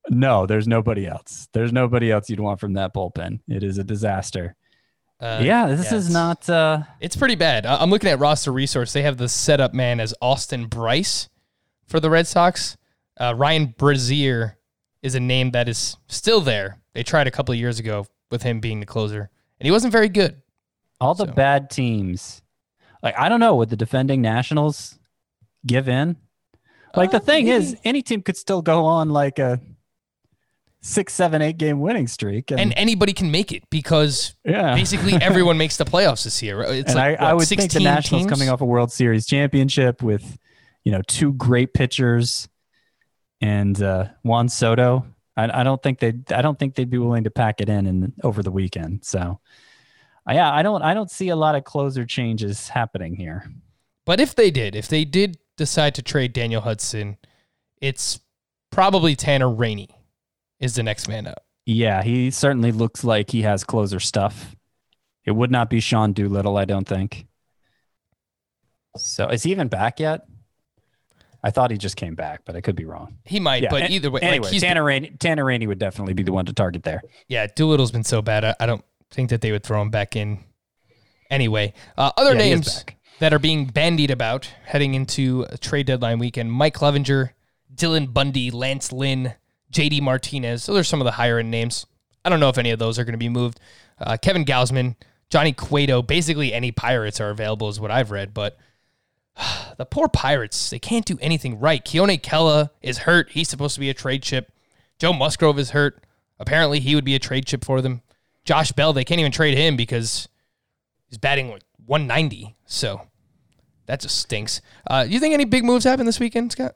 No, there's nobody else. There's nobody else you'd want from that bullpen. It is a disaster. This is not. It's pretty bad. I'm looking at roster resource. They have the setup man as Austin Bryce for the Red Sox. Ryan Brazier is a name that is still there. They tried a couple of years ago with him being the closer, and he wasn't very good. All the bad teams. Like, I don't know, would the defending Nationals give in? Like, the thing is, any team could still go on like a 6, 7, 8 game winning streak. And anybody can make it because basically everyone makes the playoffs this year. It's I would think the Nationals teams? coming off a World Series championship with, 2 great pitchers and Juan Soto. I don't think they'd be willing to pack it in over the weekend. So, I don't see a lot of closer changes happening here. But if they did decide to trade Daniel Hudson, it's probably Tanner Rainey is the next man up. Yeah, he certainly looks like he has closer stuff. It would not be Sean Doolittle, I don't think. So is he even back yet? I thought he just came back, but I could be wrong. He might, but either way. Anyway, Tanner Rainey would definitely be the one to target there. Yeah, Doolittle's been so bad, I don't think that they would throw him back in. Anyway, other names that are being bandied about heading into a trade deadline weekend: Mike Clevenger, Dylan Bundy, Lance Lynn, JD Martinez. So there's some of the higher end names. I don't know if any of those are going to be moved. Kevin Gausman, Johnny Cueto, basically any Pirates are available is what I've read, but the poor Pirates, they can't do anything right. Keone Kela is hurt. He's supposed to be a trade chip. Joe Musgrove is hurt. Apparently he would be a trade chip for them. Josh Bell, they can't even trade him because he's batting like 190. So that just stinks. You think any big moves happen this weekend, Scott?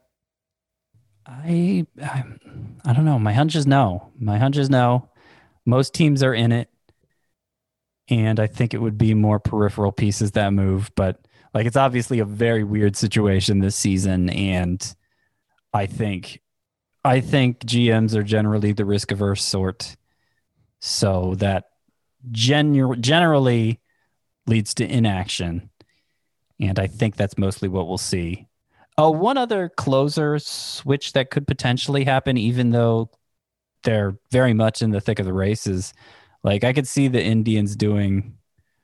I don't know. My hunch is no. Most teams are in it, and I think it would be more peripheral pieces that move. But like, it's obviously a very weird situation this season, and I think GMs are generally the risk averse sort, so that generally leads to inaction, and I think that's mostly what we'll see. One other closer switch that could potentially happen, even though they're very much in the thick of the race, is like I could see the Indians trying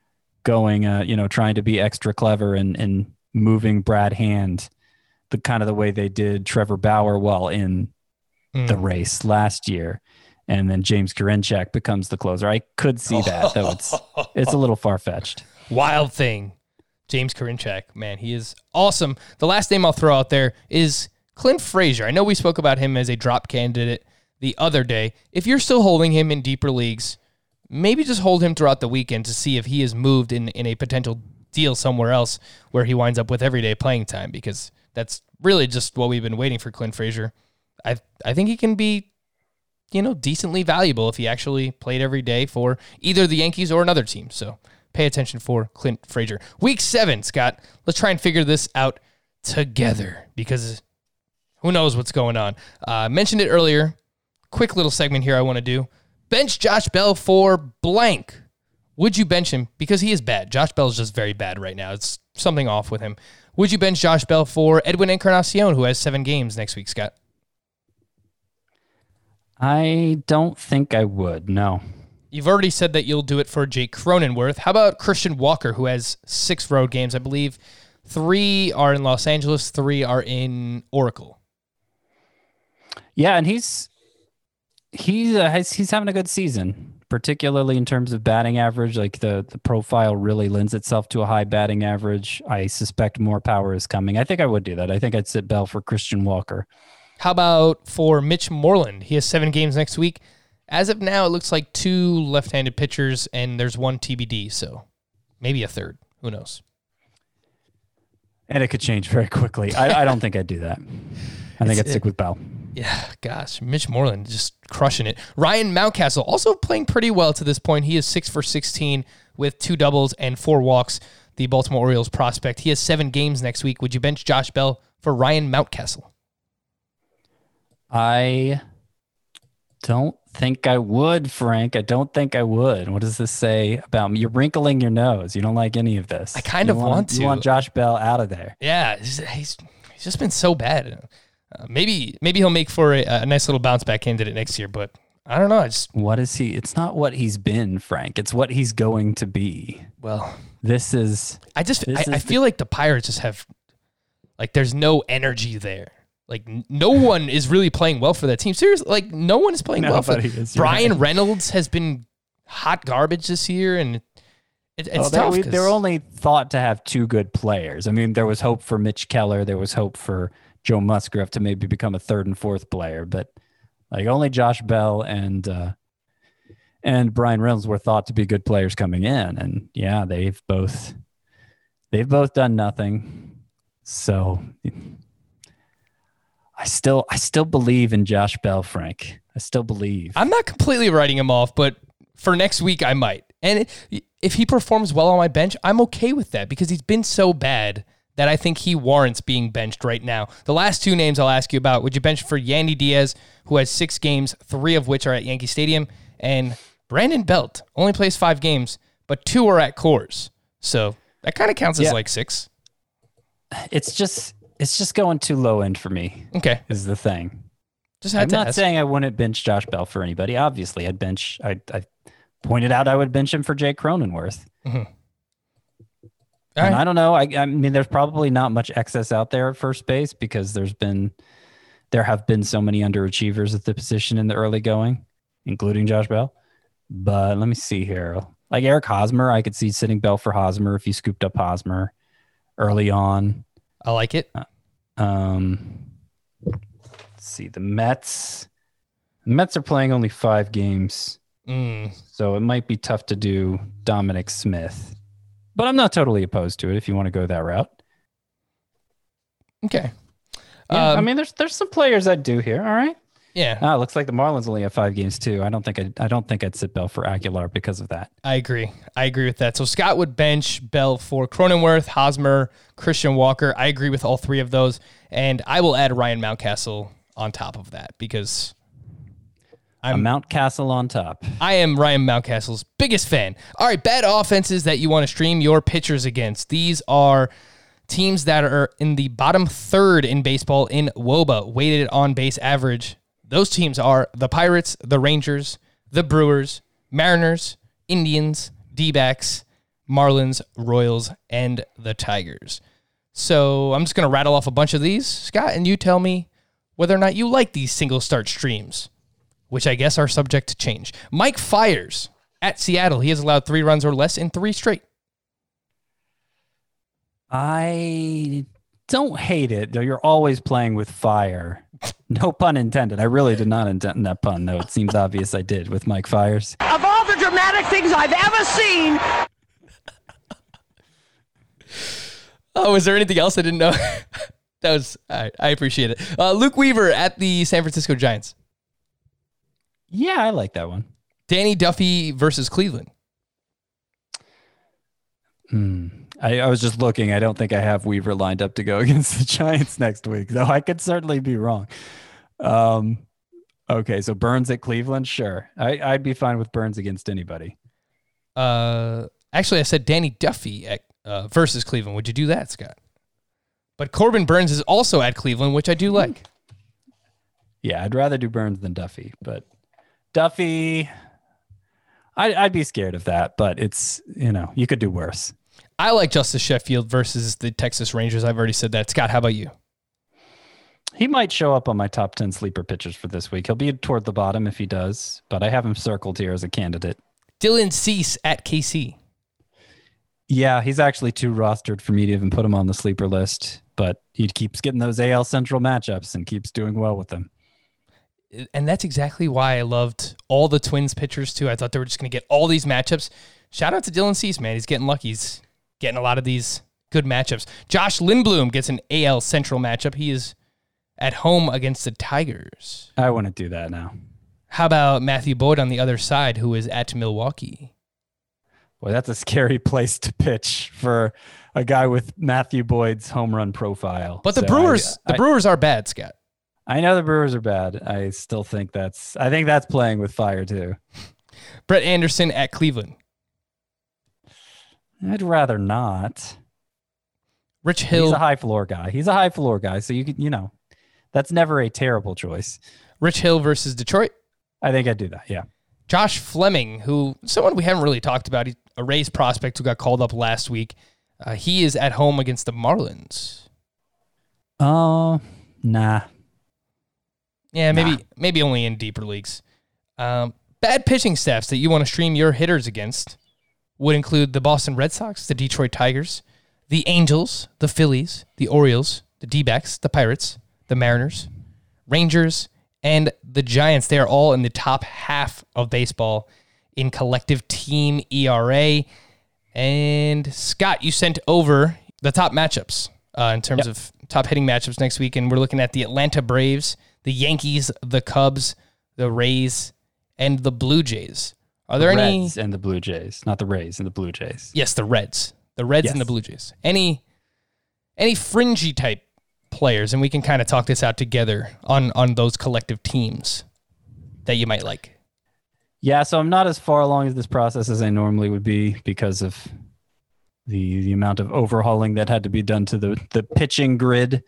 to be extra clever and moving Brad Hand, the way they did Trevor Bauer while in the race last year, and then James Karinchak becomes the closer. I could see that, though it's a little far fetched. Wild thing. James Karinchak, man, he is awesome. The last name I'll throw out there is Clint Frazier. I know we spoke about him as a drop candidate the other day. If you're still holding him in deeper leagues, maybe just hold him throughout the weekend to see if he is moved in a potential deal somewhere else where he winds up with everyday playing time, because that's really just what we've been waiting for Clint Frazier. I think he can be, decently valuable if he actually played every day for either the Yankees or another team. So pay attention for Clint Frazier. Week 7, Scott. Let's try and figure this out together because who knows what's going on. I mentioned it earlier. Quick little segment here I want to do. Bench Josh Bell for blank. Would you bench him? Because he is bad. Josh Bell is just very bad right now. It's something off with him. Would you bench Josh Bell for Edwin Encarnacion, who has 7 games next week, Scott? I don't think I would, no. You've already said that you'll do it for Jake Cronenworth. How about Christian Walker, who has 6 road games, I believe? 3 are in Los Angeles, 3 are in Oracle. Yeah, and he's having a good season, particularly in terms of batting average. Like the profile really lends itself to a high batting average. I suspect more power is coming. I think I would do that. I think I'd sit Bell for Christian Walker. How about for Mitch Moreland? He has 7 games next week. As of now, it looks like 2 left-handed pitchers, and there's 1 TBD, so maybe a third. Who knows? And it could change very quickly. I don't think I'd do that. I think I'd stick with Bell. Yeah, gosh, Mitch Moreland just crushing it. Ryan Mountcastle also playing pretty well to this point. He is 6 for 16 with 2 doubles and 4 walks. The Baltimore Orioles prospect. He has 7 games next week. Would you bench Josh Bell for Ryan Mountcastle? I don't think I would, Frank. I don't think I would. What does this say about me? You're wrinkling your nose. You don't like any of this. I kind of want to. You want Josh Bell out of there. Yeah, he's just been so bad. Maybe he'll make for a nice little bounce back candidate next year, but I don't know. What is he? It's not what he's been, Frank. It's what he's going to be. Well, This is. I feel like the Pirates just have, like, there's no energy there. Like, no one is really playing well for that team. Seriously, like, no one is playing well for Nobody is, you're Brian right. Reynolds has been hot garbage this year, and it's tough. They're only thought to have two good players. I mean, there was hope for Mitch Keller. There was hope for Joe Musgrove to maybe become a third and fourth player, but like only Josh Bell and Brian Reynolds were thought to be good players coming in, and yeah, they've both done nothing. So I still believe in Josh Bell, Frank. I still believe. I'm not completely writing him off, but for next week I might. And if he performs well on my bench, I'm okay with that because he's been so bad that I think he warrants being benched right now. The last two names I'll ask you about, would you bench for Yandy Diaz, who has 6 games, 3 of which are at Yankee Stadium, and Brandon Belt only plays 5 games, but 2 are at Coors. So that kind of counts as like 6. It's just going too low end for me. Okay. Is the thing. Just had I'm to not ask. saying I wouldn't bench Josh Bell for anybody. Obviously, I pointed out I would bench him for Jake Cronenworth. All And right. I don't know. I mean, there's probably not much excess out there at first base because there have been so many underachievers at the position in the early going, including Josh Bell. But let me see here. Like Eric Hosmer, I could see sitting Bell for Hosmer if you scooped up Hosmer early on. I like it. Let's see, the Mets. The Mets are playing only 5 games, so it might be tough to do Dominic Smith. But I'm not totally opposed to it if you want to go that route. Okay. Yeah, I mean, there's some players I'd do here. All right. Yeah, It looks like the Marlins only have 5 games too. I don't think I'd sit Bell for Aguilar because of that. I agree. I agree with that. So Scott would bench Bell for Cronenworth, Hosmer, Christian Walker. I agree with all 3 of those. And I will add Ryan Mountcastle on top of that because A Mountcastle on top. I am Ryan Mountcastle's biggest fan. All right, bad offenses that you want to stream your pitchers against. These are teams that are in the bottom third in baseball in WOBA, weighted on base average. Those teams are the Pirates, the Rangers, the Brewers, Mariners, Indians, D-backs, Marlins, Royals, and the Tigers. So I'm just going to rattle off a bunch of these, Scott, and you tell me whether or not you like these single start streams, which I guess are subject to change. Mike Fiers at Seattle. He has allowed 3 runs or less in 3 straight. I don't hate it, though. You're always playing with fire. No pun intended. I really did not intend that pun, though. It seems obvious I did with Mike Fiers. Of all the dramatic things I've ever seen, Oh, is there anything else I didn't know? That was, I appreciate it. Luke Weaver at the San Francisco Giants. Yeah, I like that one. Danny Duffy versus Cleveland. I was just looking. I don't think I have Weaver lined up to go against the Giants next week, though I could certainly be wrong. Okay, so Burns at Cleveland, sure. I'd be fine with Burns against anybody. Actually, I said Danny Duffy at, versus Cleveland. Would you do that, Scott? But Corbin Burns is also at Cleveland, which I do like. Yeah, I'd rather do Burns than Duffy, but Duffy, I'd be scared of that, but it's, you could do worse. I like Justice Sheffield versus the Texas Rangers. I've already said that. Scott, how about you? He might show up on my top 10 sleeper pitchers for this week. He'll be toward the bottom if he does, but I have him circled here as a candidate. Dylan Cease at KC. Yeah, he's actually too rostered for me to even put him on the sleeper list, but he keeps getting those AL Central matchups and keeps doing well with them. And that's exactly why I loved all the Twins pitchers, too. I thought they were just going to get all these matchups. Shout out to Dylan Cease, man. He's getting lucky. He's getting a lot of these good matchups. Josh Lindblom gets an AL Central matchup. He is at home against the Tigers. I wouldn't do that now. How about Matthew Boyd on the other side, who is at Milwaukee? Boy, that's a scary place to pitch for a guy with Matthew Boyd's home run profile. But the So Brewers are bad, Scott. I know the Brewers are bad. I still think that's playing with fire too. Brett Anderson at Cleveland. I'd rather not. Rich Hill. He's a high floor guy. So you could, that's never a terrible choice. Rich Hill versus Detroit. I think I'd do that. Yeah. Josh Fleming, who someone we haven't really talked about, he's a Rays prospect who got called up last week. He is at home against the Marlins. Oh, nah. Yeah, maybe only in deeper leagues. Bad pitching staffs that you want to stream your hitters against would include the Boston Red Sox, the Detroit Tigers, the Angels, the Phillies, the Orioles, the D-backs, the Pirates, the Mariners, Rangers, and the Giants. They are all in the top half of baseball in collective team ERA. And Scott, you sent over the top matchups in terms of top hitting matchups next week, and we're looking at the Atlanta Braves, the Yankees, the Cubs, the Rays, and the Blue Jays. Are there any Reds and the Blue Jays, not the Rays and the Blue Jays? Yes, the Reds. The Reds Yes. and the Blue Jays. Any fringy type players, and we can kind of talk this out together on those collective teams that you might like. Yeah, so I'm not as far along in this process as I normally would be because of the amount of overhauling that had to be done to the pitching grid.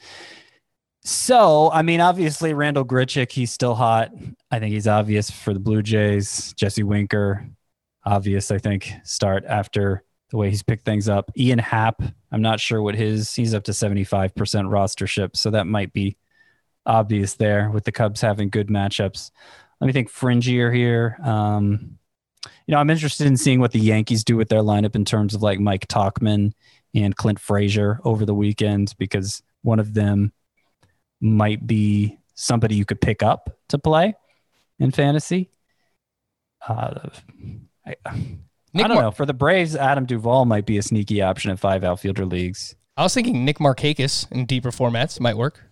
So, I mean, obviously Randall Grichuk, he's still hot. I think he's obvious for the Blue Jays. Jesse Winker, obvious, I think, start after the way he's picked things up. Ian Happ, I'm not sure what he's up to 75% rostership, so that might be obvious there with the Cubs having good matchups. Let me think fringier here. I'm interested in seeing what the Yankees do with their lineup in terms of like Mike Tauchman and Clint Frazier over the weekend, because one of them might be somebody you could pick up to play in fantasy. I don't know. For the Braves, Adam Duvall might be a sneaky option in 5 outfielder leagues. I was thinking Nick Markakis in deeper formats might work.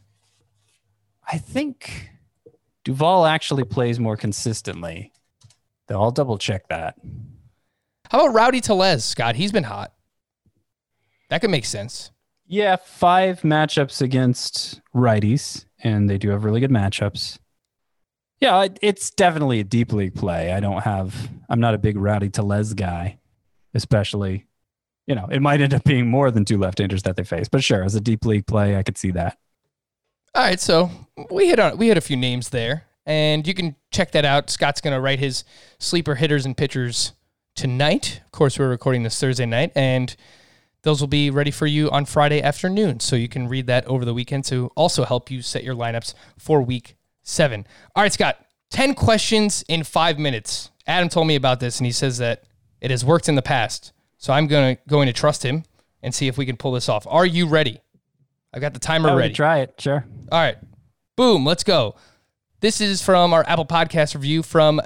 I think Duvall actually plays more consistently. Though I'll double check that. How about Rowdy Tellez, Scott? He's been hot. That could make sense. Yeah, 5 matchups against righties, and they do have really good matchups. Yeah, it's definitely a deep league play. I'm not a big Rowdy Tellez guy, especially, it might end up being more than 2 left-handers that they face. But sure, as a deep league play, I could see that. All right, so we hit a few names there, and you can check that out. Scott's going to write his sleeper hitters and pitchers tonight. Of course, we're recording this Thursday night, and those will be ready for you on Friday afternoon, so you can read that over the weekend to also help you set your lineups for Week 7. All right, Scott, 10 questions in 5 minutes. Adam told me about this, and he says that it has worked in the past, so I'm going to trust him and see if we can pull this off. Are you ready? I've got the timer ready. Try it, sure. All right. Boom, let's go. This is from our Apple Podcast review from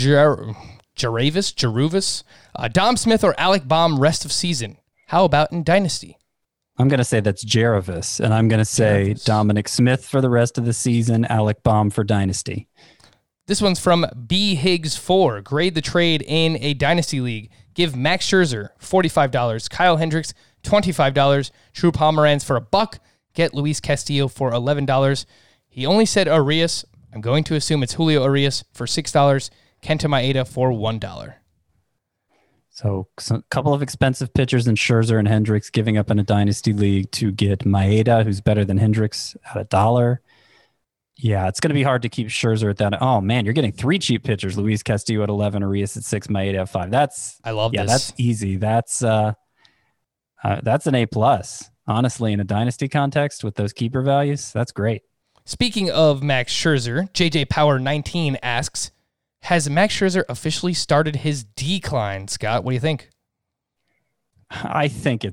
Jeruvis. Dom Smith or Alec Baum rest of season. How about in Dynasty? I'm going to say that's Jerevis, and I'm going to say Dominic Smith for the rest of the season, Alec Baum for Dynasty. This one's from B. Higgs 4. Grade the trade in a Dynasty league. Give Max Scherzer $45, Kyle Hendricks $25, Drew Pomeranz for $1, get Luis Castillo for $11. He only said Arias. I'm going to assume it's Julio Arias for $6, Kenta Maeda for $1. So a couple of expensive pitchers in Scherzer and Hendricks giving up in a dynasty league to get Maeda, who's better than Hendricks, at $1. Yeah, it's going to be hard to keep Scherzer at that. Oh, man, you're getting 3 cheap pitchers. Luis Castillo at 11, Arias at 6, Maeda at 5. I love this. That's easy. That's an A+. Honestly, in a dynasty context with those keeper values, that's great. Speaking of Max Scherzer, JJ Power 19 asks, has Max Scherzer officially started his decline, Scott? What do you think? I think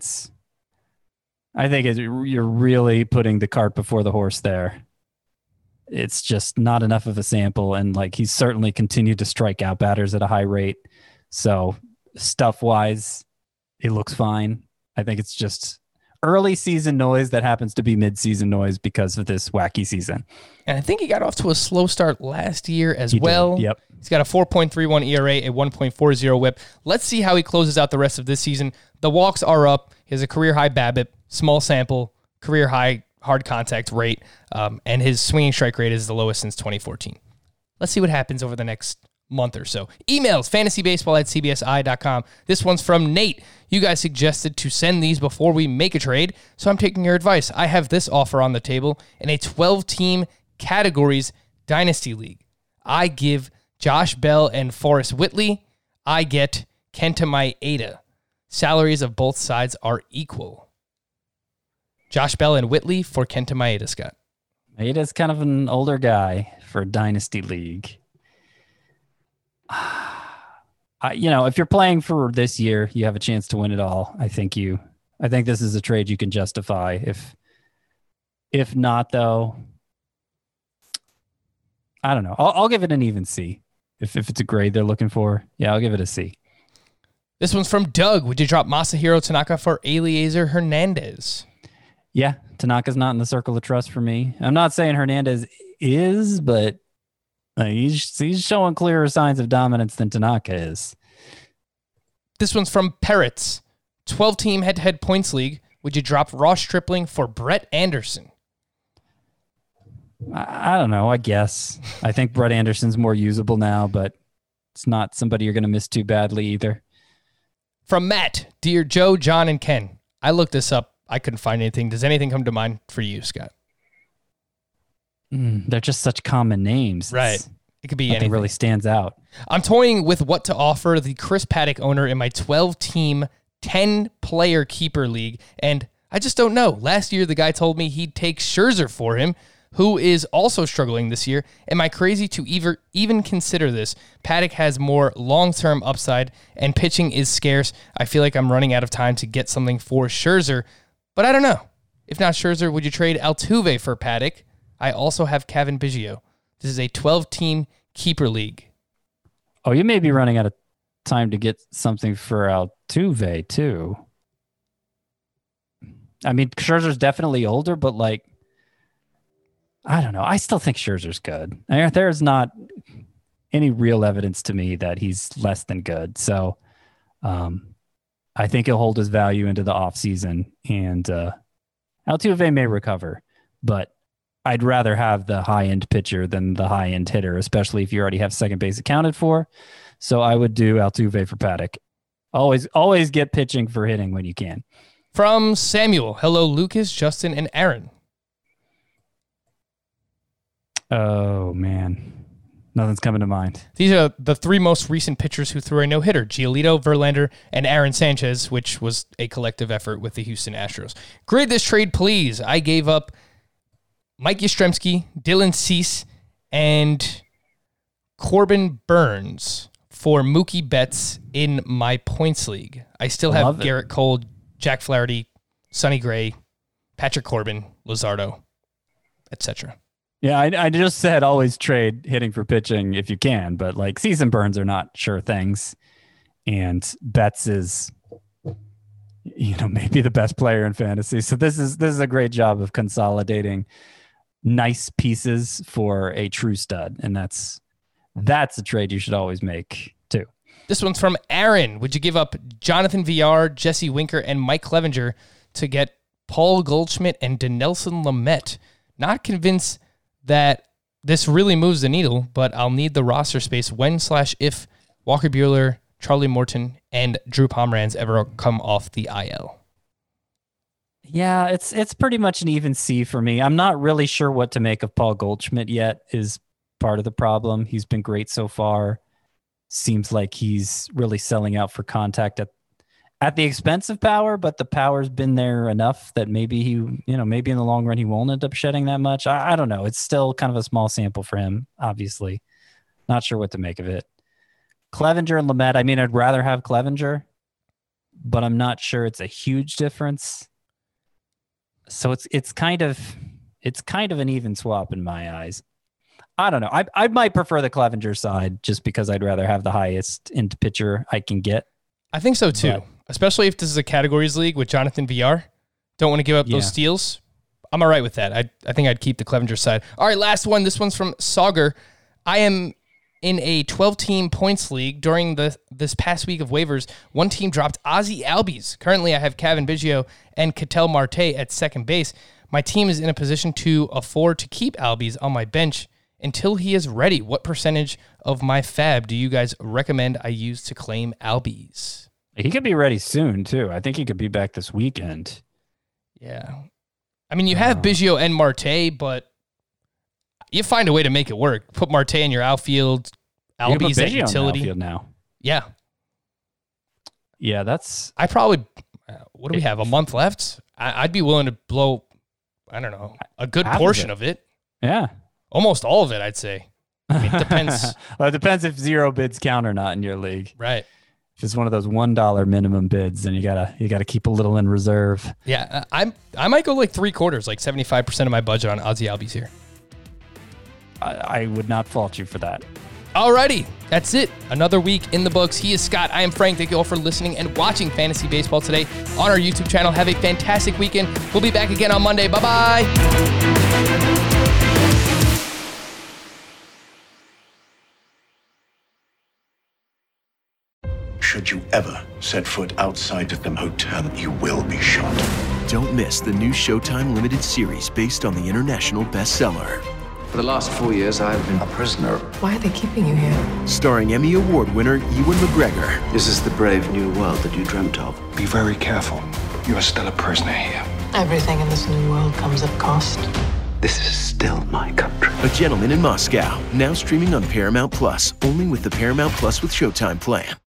you're really putting the cart before the horse there. It's just not enough of a sample, and he's certainly continued to strike out batters at a high rate. So stuff-wise, it looks fine. I think it's just early season noise that happens to be mid-season noise because of this wacky season. And I think he got off to a slow start last year as well. Did. Yep. He's got a 4.31 ERA, a 1.40 whip. Let's see how he closes out the rest of this season. The walks are up. He has a career-high BABIP, small sample, career-high hard contact rate, and his swinging strike rate is the lowest since 2014. Let's see what happens over the next month or so. Emails, fantasybaseball@cbsi.com. This one's from Nate. You guys suggested to send these before we make a trade, so I'm taking your advice. I have this offer on the table in a 12-team categories dynasty league. I give Josh Bell and Forrest Whitley. I get Kenta Maeda. Salaries of both sides are equal. Josh Bell and Whitley for Kenta Maeda, Scott. Maeda's kind of an older guy for a dynasty league. If you're playing for this year, you have a chance to win it all. I think this is a trade you can justify. If not, though, I don't know. I'll give it an even C. If it's a grade they're looking for, yeah, I'll give it a C. This one's from Doug. Would you drop Masahiro Tanaka for Eliezer Hernandez? Yeah, Tanaka's not in the circle of trust for me. I'm not saying Hernandez is, but he's showing clearer signs of dominance than Tanaka is. This one's from Parrots. 12-team head-to-head points league. Would you drop Ross Stripling for Brett Anderson? I don't know, I guess. I think Brett Anderson's more usable now, but it's not somebody you're going to miss too badly either. From Matt, dear Joe, John, and Ken. I looked this up. I couldn't find anything. Does anything come to mind for you, Scott? They're just such common names. Right. It could be anything anything. Really stands out. I'm toying with what to offer the Chris Paddock owner in my 12-team, 10-player keeper league, and I just don't know. Last year, the guy told me he'd take Scherzer for him, who is also struggling this year. Am I crazy to even consider this? Paddock has more long-term upside, and pitching is scarce. I feel like I'm running out of time to get something for Scherzer, but I don't know. If not Scherzer, would you trade Altuve for Paddock? I also have Kevin Biggio. This is a 12-team keeper league. Oh, you may be running out of time to get something for Altuve, too. I mean, Scherzer's definitely older, but I don't know. I still think Scherzer's good. There's not any real evidence to me that he's less than good. So I think he'll hold his value into the offseason, and Altuve may recover, but I'd rather have the high-end pitcher than the high-end hitter, especially if you already have second base accounted for. So I would do Altuve for Paddock. Always get pitching for hitting when you can. From Samuel, hello, Lucas, Justin, and Aaron. Oh, man. Nothing's coming to mind. These are the three most recent pitchers who threw a no-hitter, Giolito, Verlander, and Aaron Sanchez, which was a collective effort with the Houston Astros. Grade this trade, please. I gave up Mike Yastrzemski, Dylan Cease, and Corbin Burns for Mookie Betts in my points league. I still have Garrett Cole, Jack Flaherty, Sonny Gray, Patrick Corbin, Luzardo, etc. Yeah, I just said always trade hitting for pitching if you can, but Cease and Burns are not sure things. And Betts is, maybe the best player in fantasy. So this is a great job of consolidating nice pieces for a true stud. And that's a trade you should always make too. This one's from Aaron. Would you give up Jonathan Villar, Jesse Winker, and Mike Clevenger to get Paul Goldschmidt and Dinelson Lamet? Not convinced that this really moves the needle, but I'll need the roster space when/if Walker Buehler, Charlie Morton, and Drew Pomeranz ever come off the IL. Yeah, it's pretty much an even C for me. I'm not really sure what to make of Paul Goldschmidt yet is part of the problem. He's been great so far. Seems like he's really selling out for contact at the expense of power, but the power's been there enough that maybe maybe in the long run he won't end up shedding that much. I don't know. It's still kind of a small sample for him, obviously. Not sure what to make of it. Clevenger and Lamet, I mean, I'd rather have Clevenger, but I'm not sure it's a huge difference. So it's kind of an even swap in my eyes. I don't know. I might prefer the Clevenger side just because I'd rather have the highest end pitcher I can get. I think so too, especially if this is a categories league with Jonathan Villar. Don't want to give up those steals. I'm all right with that. I think I'd keep the Clevenger side. All right, last one. This one's from Sauger. I am in a 12-team points league. During this past week of waivers, one team dropped Ozzie Albies. Currently, I have Kevin Biggio and Ketel Marte at second base. My team is in a position to afford to keep Albies on my bench until he is ready. What percentage of my fab do you guys recommend I use to claim Albies? He could be ready soon, too. I think he could be back this weekend. Yeah. I mean, you have Biggio and Marte, but you find a way to make it work. Put Marte in your outfield, Albies at utility. Outfield now. Yeah. Yeah, that's... I probably... what do we have? A month left? I'd be willing to blow, I don't know, a good portion of it. Yeah. Almost all of it, I'd say. I mean, it depends. Well, it depends if zero bids count or not in your league. Right. If it's one of those $1 minimum bids, then you gotta keep a little in reserve. Yeah, I might go like 3/4, like 75% of my budget on Ozzie Albies here. I would not fault you for that. Alrighty, that's it. Another week in the books. He is Scott. I am Frank. Thank you all for listening and watching Fantasy Baseball today on our YouTube channel. Have a fantastic weekend. We'll be back again on Monday. Bye-bye. Should you ever set foot outside of the motel, you will be shot. Don't miss the new Showtime limited series based on the international bestseller. For the last 4 years, I've been a prisoner. Why are they keeping you here? Starring Emmy Award winner Ewan McGregor. This is the brave new world that you dreamt of. Be very careful. You are still a prisoner here. Everything in this new world comes at cost. This is still my country. A Gentleman in Moscow, now streaming on Paramount Plus, only with the Paramount Plus with Showtime plan.